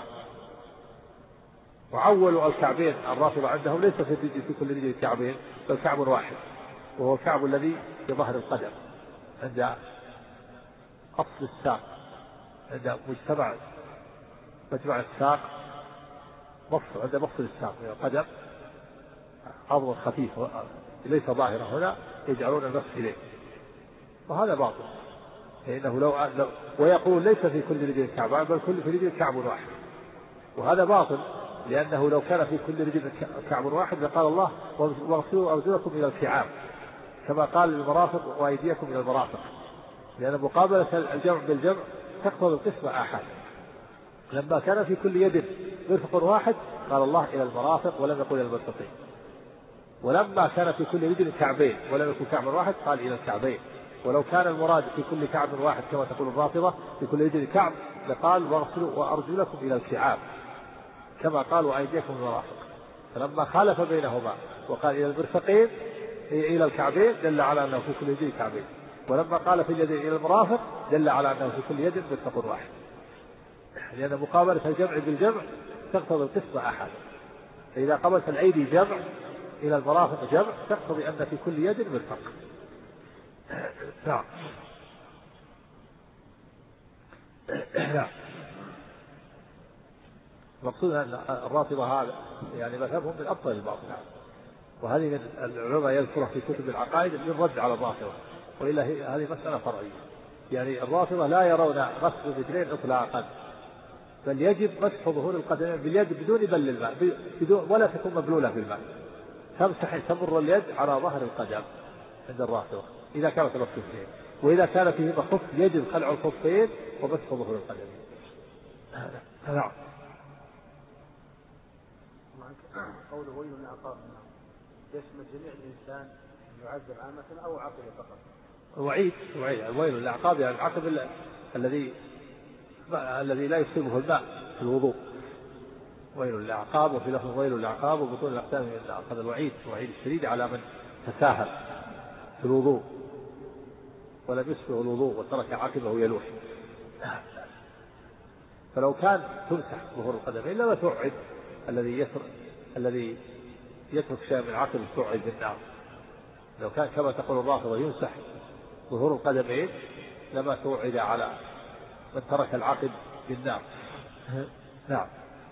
وعولوا الكعبين. الرافضة عندهم ليس في في كل رجل كعبين، بل كعب واحد، وهو الكعب الذي في ظهر القدم عند أصل الساق، عند مجتمع مجمع الساق، مفصل عند مفصل الساق من القدم، عظم خفيف ليس ظاهرة هنا يجعلون المسح إليه، وهذا باطل، لأنه لو, لو ويقول ليس في كل رجل كعبان بل كل في رجل كعب واحد، وهذا باطل، لأنه لو كان في كل رجل كعب واحد لقال الله واغسلوا أرجلكم إلى الكعاب كما قال للمرافق وأيديكم إلى المرافق، لأن مقابلة الجمع بالجمع تقتضي القسمة آحاد. لما كان في كل يد مرفق واحد قال الله إلى المرافق ولم يقل إلى المرفقين، ولما كان في كل رجل كعبين ولم يكن كعب واحد قال إلى الكعبين، ولو كان المراد في كل كعب واحد كما تقول الرافضة في كل رجل كعب لقال واغسلوا وأرجلكم إلى الكعاب كما قال وأيديكم إلى المرافق، فلما خالف بينهما وقال إلى المرفقين إلى الكعبين دل على أنه في كل رجل كعبين، ولما قال في اليدين إلى المرافق دل على أنه في كل يد مرفق واحد، لأن مقابلة الجمع بالجمع تقتضي القسمة أحد. فإذا قبلت الأيدي جمع إلى المرافق جمع تقتضي أن في كل يد مرفق. نعم. نعم. مقصود أن الرافضة هذا يعني مذهبهم من أبطل الباطل، وهذه من العلماء يذكرها في كتب العقائد من رد على الرافضة، وإلا هذه مسألة فرعية. يعني الرافضة لا يرون غسل الرجلين إطلاقا، بل يجب مسح ظهور القدمين باليد بدون بل الماء بدون ولا تكون مبلولة بالماء، تمسح تمر اليد على ظهر القدم عند الراكب إذا كانت الخفين، وإذا كان فيه خف يجب خلع الخفين ومسح ظهور القدمين. نعم. قوله ويل العقاب يشمل جميع الإنسان يعذب عامة أو عقله فقط؟ وعيد وعيد ويل العقاب يعني العقب الذي الذي لا يصيبه الماء في الوضوء، ويل العقاب، وفي لفظ ويل العقاب وبطون الأقدام من النار. هذا الوعيد وعيد الشديد على من تساهل في الوضوء ولم يسبغ الوضوء وترك عقبه يلوح. فلو كان تمسح ظهور القدمين لما توعد الذي يترك الذي يترك شيء من عقب توعد بالنار. لو كان كما تقول الرافضة يمسح ظهور القدمين لما توعد على من ترك العقب بالنار. نعم.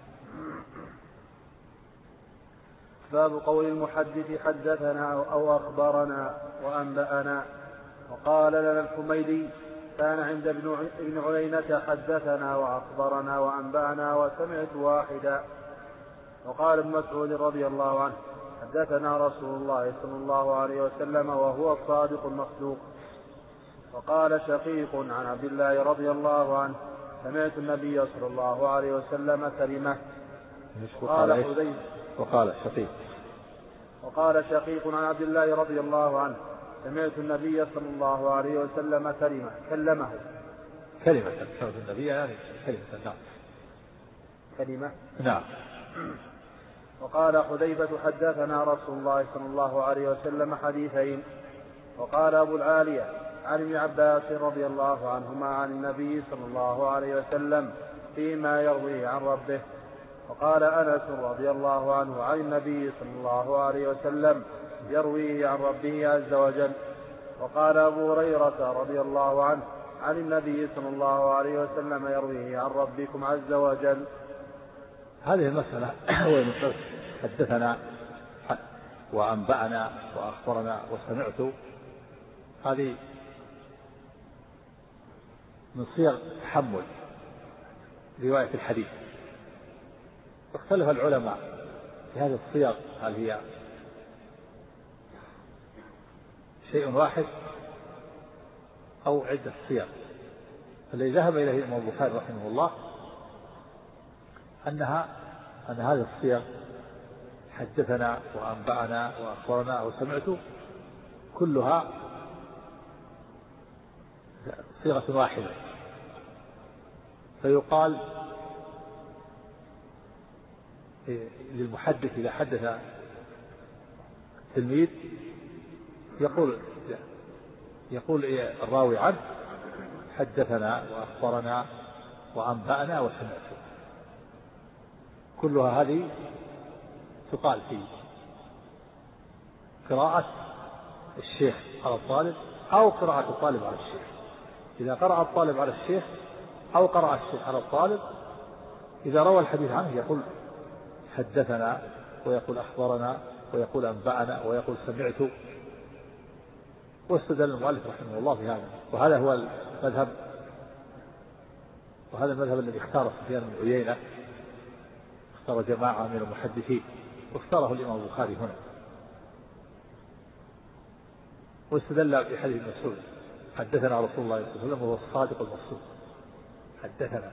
باب قول المحدث حدثنا أو أخبرنا وأنبأنا. وقال لنا الحميدي كان عند ابن عيينة حدثنا وأخبرنا وأنبأنا وسمعت واحدا. وقال ابن مسعود رضي الله عنه حدثنا رسول الله صلى الله عليه وسلم وهو الصادق المصدوق. وقال شقيق عن عبد الله رضي الله عنه سمعت النبي صلى الله عليه وسلم كلمة. وقال حذيفة وقال شقيق وقال شقيق عن عبد الله رضي الله عنه سمعت النبي صلى الله عليه وسلم كلمة كلمه كلمة سمعت النبي يعني كلمة. نعم. كلمة. نعم. وقال حذيفة حدثنا رسول الله صلى الله عليه وسلم حديثين. وقال أبو العالية عن ابن عباس رضي الله عنهما عن النبي صلى الله عليه وسلم فيما يرويه عن ربه. وقال أنس رضي الله عنه عن النبي صلى الله عليه وسلم يرويه عن ربه عز وجل. وقال أبو هريرة رضي الله عنه عن النبي صلى الله عليه وسلم يرويه عن ربكم عز وجل. هذه المسألة هو حدثنا وأنبأنا وأخبرنا وسمعت، هذه من صيغ تحمل رواية الحديث. اختلف العلماء في هذه الصيغ، هل هي شيء واحد أو عدة صيغ. الذي ذهب إليه الإمام البخاري رحمه الله أنها أن هذه الصيغ حدثنا وأنبأنا وأخبرنا وسمعت كلها صيغة واحدة، فيقال للمحدث إذا حدث التلميذ يقول يقول الراوي عنه حدثنا وأخبرنا وأنبأنا وسمعت، كلها هذه تقال في قراءة الشيخ على الطالب أو قراءة الطالب على الشيخ. إذا قرأ الطالب على الشيخ أو قرأ الشيخ على الطالب، إذا روى الحديث عنه يقول حدثنا ويقول أخبرنا ويقول أنبأنا ويقول سمعت. واستدل المؤلف رحمه الله في هذا، وهذا هو المذهب، وهذا المذهب الذي اختاره سفيان بن عيينة، اختار جماعة من المحدثين واختاره الإمام البخاري هنا. واستدل بحديث مسعود حدثنا رسول الله صلى الله عليه وسلم وهو الصادق المصدوق. حدثنا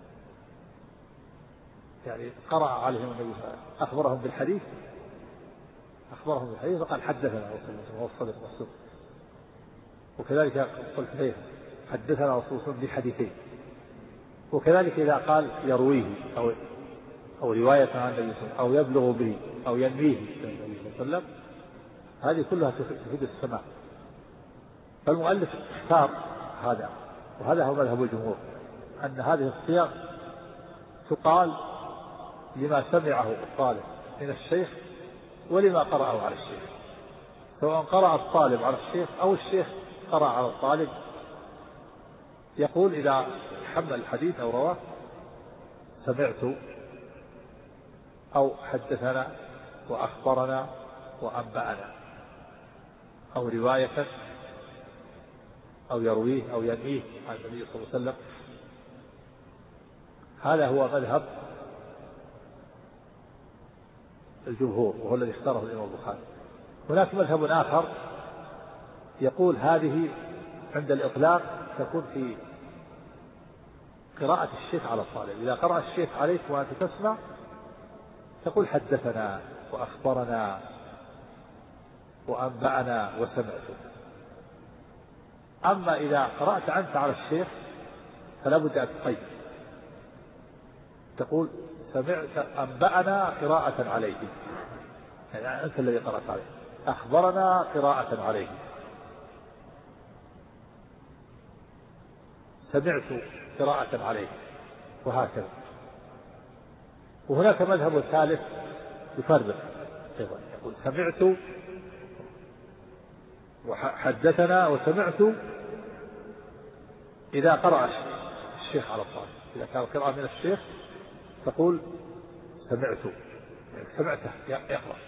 يعني قرأ عليهم النبي صلى الله عليه وسلم، أخبرهم بالحديث أخبرهم بالحديث وقال حدثنا رسول الله صلى الله عليه وسلم وهو الصادق المصدوق. وكذلك قلت حذيفة حدثنا رسول الله صلى الله عليه وسلم بحديثين. وكذلك إذا قال يرويه أو أو رواية عن النبي صلى الله عليه وسلم أو يبلغ به أو ينميه النبي صلى الله عليه وسلم، هذه كلها تفيد السماع. فالمؤلف اختار هذا، وهذا هو مذهب الجمهور، أن هذه الصيغ تقال لما سمعه الطالب من الشيخ ولما قرأه على الشيخ، سواء قرأ الطالب على الشيخ أو الشيخ قرأ على الطالب. يقول إذا حمل الحديث أو رواه سمعت أو حدثنا وأخبرنا وأنبأنا، أو رواية أو يرويه أو ينميه عن النبي صلى الله عليه وسلم. هذا هو مذهب الجمهور وهو الذي اختاره الإمام البخاري. هناك مذهب آخر يقول هذه عند الإطلاق تكون في قراءة الشيخ على الطالب. إذا قرأ الشيخ عليك وأنت تسمع تقول حدثنا وأخبرنا وأنبأنا وسمعت. أما إذا قرأت أنت على الشيخ فلا بد أن تقيد، تقول سمعت أنبأنا قراءة عليه، يعني أنت الذي قرأت عليه، أخبرنا قراءة عليه، سمعت قراءة عليه، وهكذا. وهناك مذهب ثالث يفرق أيضا، يقول سمعت وحدثنا وسمعت إذا قرأ الشيخ على الطالب. إذا كان قراءة من الشيخ تقول سمعت، يعني سمعته يقرأ،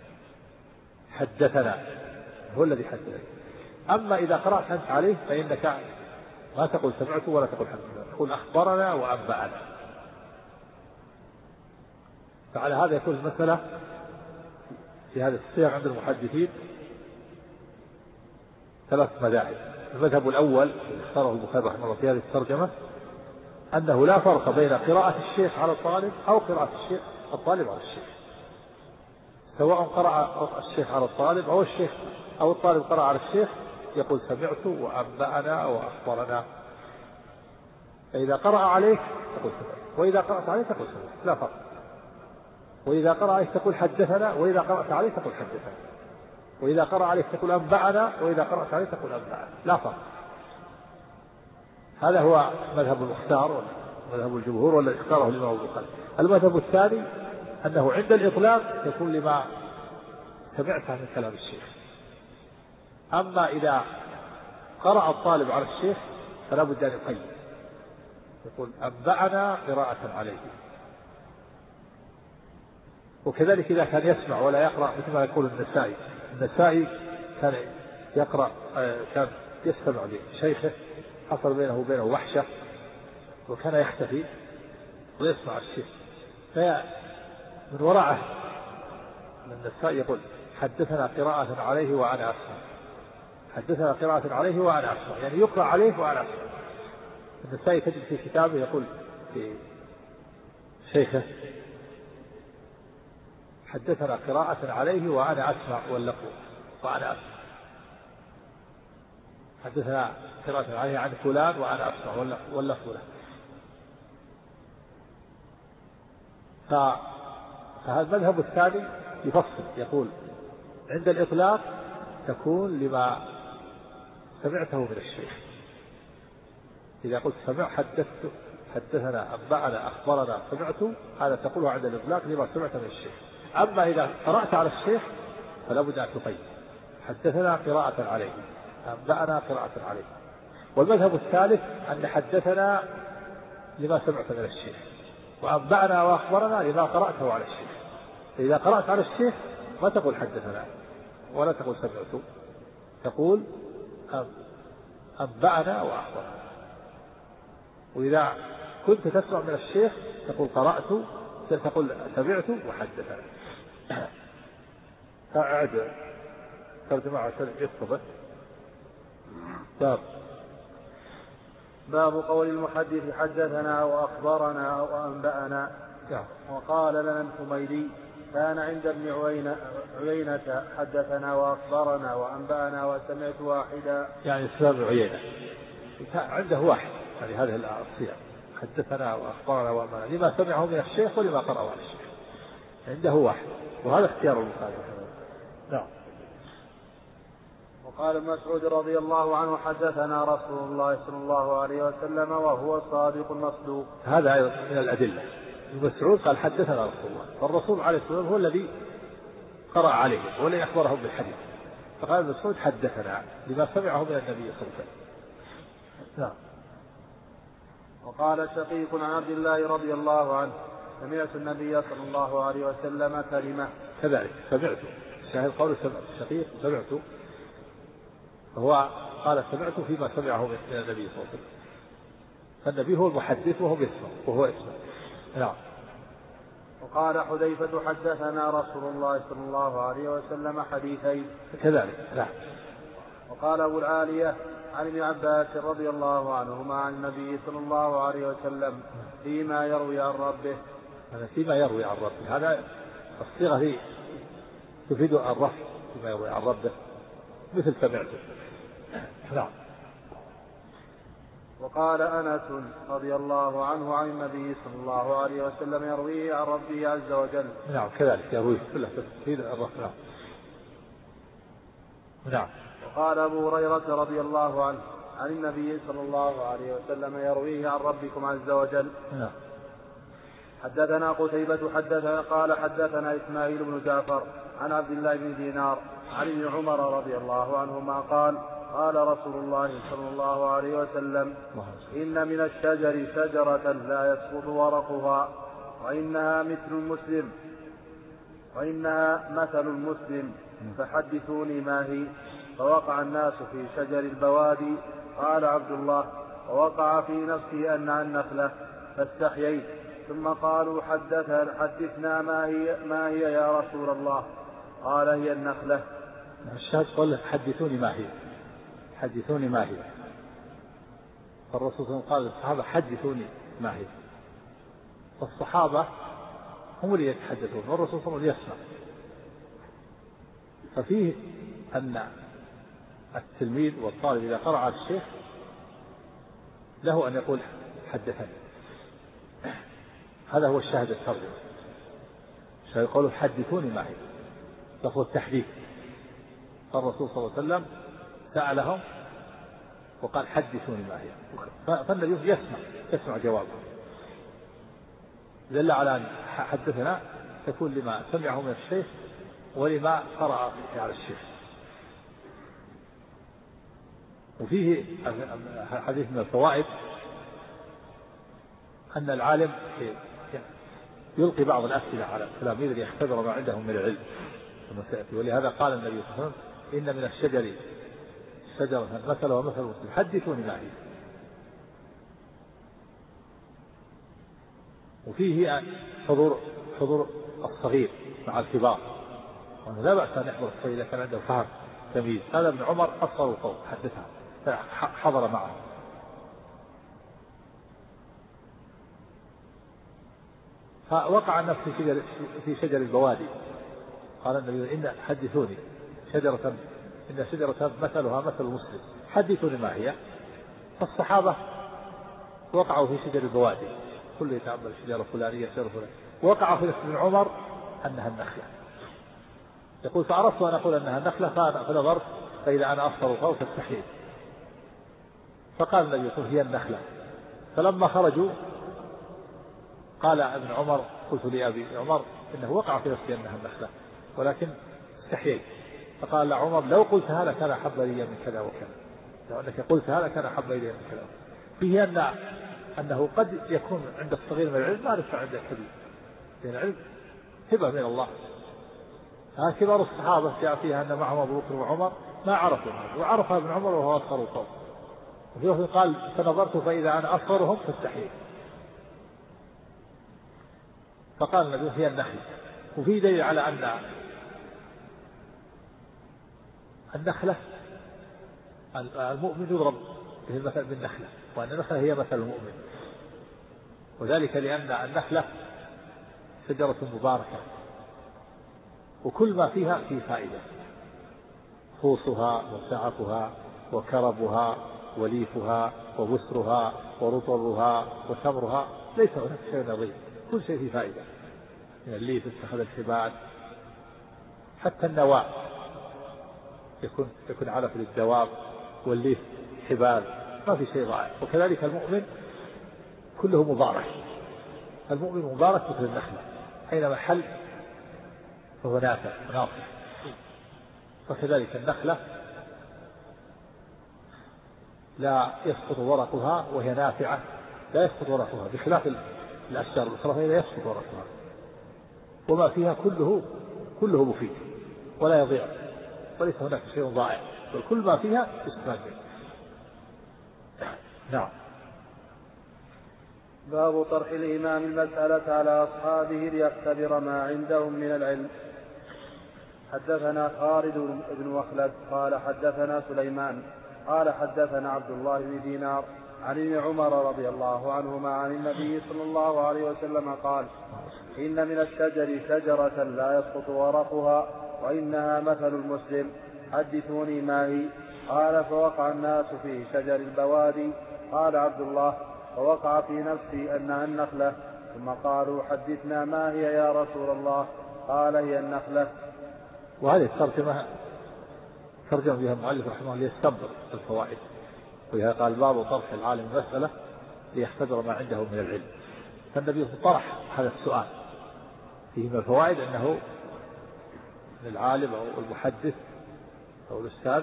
حدثنا هو الذي حدثك. أما إذا قرأت أنت عليه فإنك ما تقول سمعت ولا تقول حدثنا، تقول أخبرنا وأنبأنا. فعلى هذا يكون المسألة في هذا السياق عند المحدثين ثلاث مذاهب. المذهب الأول اختاره البخاري رحمه الله في هذه الترجمة أنه لا فرق بين قراءة الشيخ على الطالب أو قراءة الشيخ الطالب على الشيخ، سواء قرأ الشيخ على الطالب أو الشيخ أو الطالب قرأ على الشيخ يقول سمعت وأنبأنا وأخبرنا. فإذا قرأ عليك تقول سمعت، وإذا قرأت عليه تقول سمعت، لا فرق. وإذا قرأ عليك تقول حدثنا، وإذا قرأت عليه تقول حدثنا، وإذا قرأ عليك تقول أنبأنا، وإذا قرأت عليه تقول أنبأنا، لا فرق. هذا هو مذهب المختار ومذهب الجمهور والذي اختاره الإمام البخاري. المذهب الثاني أنه عند الإطلاق يكون لما سمعته من كلام الشيخ. أما إذا قرأ الطالب على الشيخ فلا بد أن يقيد، يقول أنبأنا قراءة عليه. وكذلك إذا كان يسمع ولا يقرأ، مثل ما يقول النسائي. النسائي كان يقرأ، كان يستمع لشيخه، حصل بينه وبينه وحشة وكان يختفي ويسمع الشيخ، فمن وراءه النسائي يقول حدثنا قراءة عليه وأنا أسمع، حدثنا قراءة عليه وأنا أسمع، يعني يقرأ عليه وأنا أسمع. النسائي تجد في كتابه يقول في شيخه حدثنا قراءة عليه وأنا أسمع واللفظ وأنا أسمع، حدثنا قراءة عليه عن فلان وأنا أسمع واللفظ له. فهذا المذهب الثاني يفصل، يقول عند الإطلاق تكون لما سمعته من الشيخ. إذا قلت سمع حدثت حدثنا أنبأنا أخبرنا سمعت، هذا تقوله عند الإطلاق لما سمعت من الشيخ. أما إذا قرأت على الشيخ فلا بد أن تقيد، حدثنا قراءة عليه، أنبأنا قراءة عليه. والمذهب الثالث أن حدثنا لما سمعت من الشيخ، وأنبأنا وأخبرنا لما قرأته على الشيخ. إذا قرأت على الشيخ ما تقول حدثنا ولا تقول سمعت، تقول أنبأنا وأخبرنا. وإذا كنت تسمع من الشيخ تقول قرأت، تقول سمعت وحدثنا. أعد ترجمة عشان يصبت. باب باب قول المحدث حدثنا وأخبرنا وأنبأنا. وقال لنا الحميدي كان عند ابن عيينة حدثنا وأخبرنا وأنبأنا وسمعت واحدا، يعني سبب عيينة عنده واحد، يعني هذه الصيغة حدثنا وأخبرنا وأنبأنا لما سمعه من الشيخ ولما قرأه على الشيخ، عنده واحد، وهذا اختيار البخاري. نعم. وقال ابن مسعود رضي الله عنه حدثنا رسول الله صلى الله عليه وسلم وهو صادق المصدوق. هذا أيضا من الأدلة. ابن مسعود قال حدثنا رسول الله، فالرسول عليه الصلاة والسلام هو الذي قرأ عليه والذي أخبرهم بالحديث، فقال ابن مسعود حدثنا لما سمعه من النبي صلى الله عليه وسلم. نعم. وقال شقيق عن عبد الله رضي الله عنه سمعت النبي صلى الله عليه وسلم كلمة. كذلك سمعت، شاهد قول سمعت، شقيق سمعت، هو قال سمعت فيما سمعه من النبي صلى الله عليه وسلم، فالنبي هو المحدث وهو يسمع وهو يسمع. نعم. وقال حذيفة حدثنا رسول الله صلى الله عليه وسلم حديثين كذلك. لا. وقال أبو العالية عن ابن عباس رضي الله عنهما عن النبي صلى الله عليه وسلم فيما يروي عن ربه. هذا فيما يروي عن ربه، هذا الصيغة هي تفيد الرفع فيما يروي عن ربه مثل سمعته. نعم. وقال أنس رضي الله عنه عن النبي صلى الله عليه وسلم يرويه عن ربه عز وجل. نعم كذلك يرويه كله تفيد الرفع. نعم. وقال أبو هريرة رضي الله عنه عن النبي صلى الله عليه وسلم يرويه عن ربكم عز وجل. نعم. حدثنا قتيبة حدثنا قال حدثنا إسماعيل بن جعفر عن عبد الله بن دينار عن ابن عمر رضي الله عنهما قال قال رسول الله صلى الله عليه وسلم إن من الشجر شجرة لا يسقط ورقها وإنها مثل المسلم وإنها مثل المسلم فحدثوني ما هي. فوقع الناس في شجر البوادي. قال عبد الله ووقع في نفسي أنها النخلة فاستحييت. ثم قالوا حدثنا ما هي, ما هي يا رسول الله؟ قال هي النخلة. الشاهد قال حدثوني ما هي، حدثوني ما هي. فالرسول صلى الله عليه وسلم قال للصحابة حدثوني ما هي، فالصحابة هم اللي يتحدثون والرسول صلى الله عليه وسلم يسمع. ففيه أن التلميذ والطالب إذا قرأ على الشيخ له أن يقول حدثني، هذا هو الشاهد الترجمة. يقولوا حدثوني ما هي، لفظ التحديث. فالرسول صلى الله عليه وسلم سألهم وقال حدثوني ما هي، فالنبي يسمع يسمع جوابه، دل على أن حدثنا تكون لما سمعه من الشيخ ولما قرأ على الشيخ. وفيه حديث من الفوائد أن العالم يلقي بعض الأسئلة على التلاميذ ليختبر ما عندهم من العلم، ولهذا قال النبي صلى الله عليه وسلم إن من الشجر شجرة مثل ومثل المسلم حدثوني ما هي. وفيه حضور حضور الصغير مع الكبار، وأنه لا بأس أن يحضر الصغير إذا كان عنده فهم تمييز. هذا ابن عمر أصغر القوم حدثها حضر معه. فوقع الناس في شجر في شجر البوادي. قال النبي إن حدثوني شجرة إن شجرة مثلها مثل المسلم حدثوني ما هي. فالصحابة وقعوا في شجر البوادي، كل يتأمل شجرة فلانية شجرة فلانية. وقع في ابن عمر أنها النخلة. يقول فعرفت أن أقول أنها النخلة فنظرت فإذا أنا أفطر القوم فاستحييت. فقال النبي هي النخلة. فلما خرجوا قال ابن عمر قلت لأبي عمر إنه وقع في نفسي أنها النخلة ولكن استحييت. فقال عمر لو قلت هذا كان أحب إلي من كذا وكذا، لو أنك قلت هذا كان أحب إلي من كذا. فيه أن أنه قد يكون عند الصغير من العلم ما نفع عند الكبير، لأن العلم هبة من الله. ها كبار الصحابة جاء فيها أن معهم أبو بكر وعمر ما عرفوا هذا، وعرف ابن عمر وهو أصغر القوم. وفيه قال فنظرت فإذا أنا أصغرهم فاستحييت. فقال النبي هي النخلة. وفي دليل على أن النخلة المؤمن يضرب به المثل بالنخلة، وأن النخلة هي مثل المؤمن، وذلك لأن النخلة شجرة مباركة وكل ما فيها فيه فائدة، خوصها وسعفها وكربها وليفها وبسرها ورطبها وتمرها ليس هناك شيء نظير، كل شيء فيه فائدة. من الليف اتخذ الحبال، حتى النواة يكون يكون علف للدواب، والليف حبال، ما في شيء ضائع. وكذلك المؤمن كله مبارك، المؤمن مبارك مثل النخلة، أينما حل فهو نافع وناصر. وكذلك النخلة لا يسقط ورقها وهي نافعة، لا يسقط ورقها بخلاف الأشجار الأخرى فإذا يسقط ورقها، وما فيها كله كله مفيد ولا يضيع، وليس هناك شيء ضائع، بل كل ما فيها يستفاد منه. نعم. باب طرح الإمام المسألة على أصحابه ليختبر ما عندهم من العلم. حدثنا خالد بن مخلد قال حدثنا سليمان قال حدثنا عبد الله بن دينار عن ابن عمر رضي الله عنهما عن النبي صلى الله عليه وسلم قال: إن من الشجر شجرة لا يسقط ورقها وإنها مثل المسلم، حدثوني ما هي. قال: فوقع الناس في شجر البوادي. قال عبد الله: فوقع في نفسي أنها النخلة. ثم قالوا: حدثنا ما هي يا رسول الله؟ قال: هي النخلة. وهذه الترجمة ترجم بها المؤلف رحمه الله ليستنبط الفوائد، ولهذا قال: باب طرح العالم المسألة ليختبر ما عنده من العلم. فالنبي طرح هذا السؤال فيه من الفوائد أنه العالم أو المحدث أو الأستاذ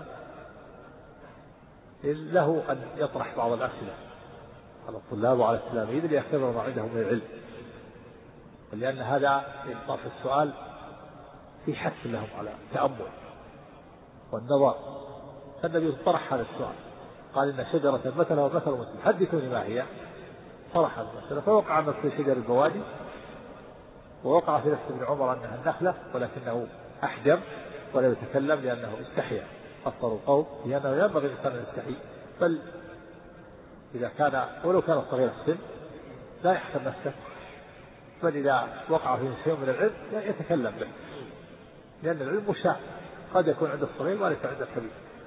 له أن يطرح بعض الأسئلة على الطلاب وعلى التلاميذ ليختبر ما عندهم من العلم، ولأن هذا طرح السؤال في حث لهم على التأمل والنظر. فالنبي طرح هذا السؤال قال: إن شجرة مثلها ومثل مسلم، حدثوني ما هي. طرح المسألة فوقع النص في شجر البوادي، ووقع في نفس ابن عمر أنها النخلة، ولكنه أحجم ولم يتكلم لأنه استحيا أكثر القوم، لأنه ينبغي الإنسان أن يستحي، بل إذا كان ولو كان صغير السن لا يحسن نفسه، بل إذا وقع فيه شيء من العلم يتكلم به، لأن العلم مشاع، قد يكون عند الصغير وليس عند الكبير.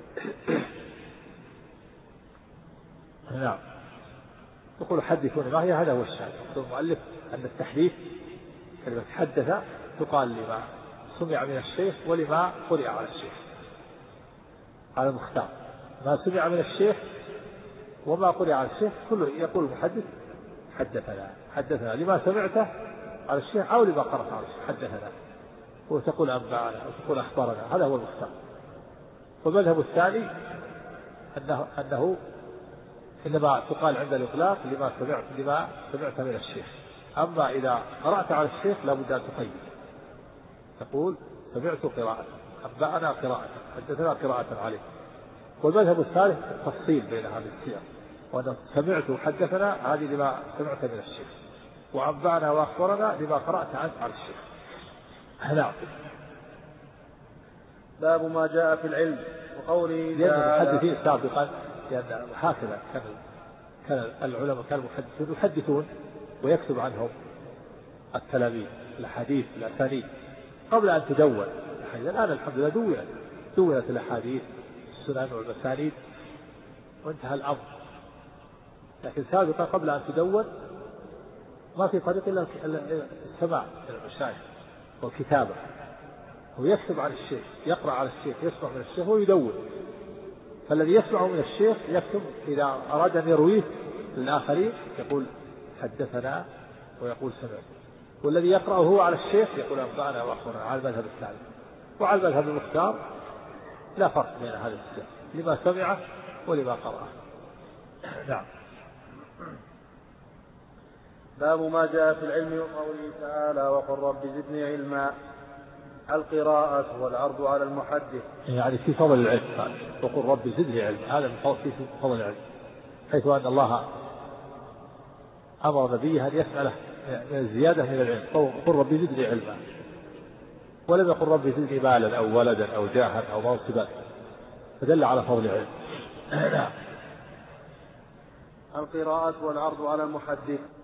نعم. يقول: حدثوني ما هي. هذا هو الشاهد. يقول المؤلف أن التحديث كلمة حدث تقال لما سمع من الشيخ ولما قرئ على الشيخ، على المختار. ما سمع من الشيخ وما قرئ على الشيخ كله يقول المحدث حدثنا حدثنا لما سمعته على الشيخ أو لما قرأت على الشيخ حدثنا، وتقول أنبأنا وتقول أخبرنا. هذا هو المختار. والمذهب الثاني أنه, أنه إنما تقال عند الإطلاق لما سمعت لما سمعت من الشيخ. أما إذا قرأت على الشيخ لابد أن تقيد، تقول: سمعت قراءة، أنبأنا قراءة، حدثنا قراءة عليه. والمذهب الثالث التفصيل بين هذه الصيغ، وأن سمعت وحدثنا هذه لما سمعت من الشيخ، وأنبأنا وأخبرنا لما قرأت عنه على الشيخ. نعم. باب ما جاء في العلم وقوله لأن المحدثين سابقا، لأن هكذا كان كان العلماء كانوا يحدثون ويكتب عنهم التلاميذ الأحاديث الأسانيد قبل أن تدون. الآن الحمد لله دونت دونت الأحاديث السنن والمسانيد وانتهى الأمر، لكن سابقا قبل أن تدون ما في طريق إلا السماع من المشايخ والكتابة، ويكتب عن الشيخ، يقرأ على الشيخ، يسمع من الشيخ ويدون. فالذي يسمع من الشيخ يكتب، إذا أراد أن يرويه للآخرين يقول حدثنا ويقول سمعت، والذي يقرأه هو على الشيخ يقول أنبأنا وأخبرنا، على المذهب الثالث. وعلى المذهب المختار لا فرق بين هذا الشيء، لما سمعه ولما قرأه. نعم. باب ما جاء في العلم وقوله تعالى: وقل رب زدني علما. القراءة والعرض على المحدث، يعني في فضل العلم. وقل رب زدني علما، هذا في فضل العلم، حيث أن الله أمر نبيه أن يسأله من الزيادة من العلم. قل رب زدني علما، ولم يقل رب زدني مالا أو ولدا أو جاها أو منصبا، فدل على فضل العلم. القراءة والعرض على المحدث.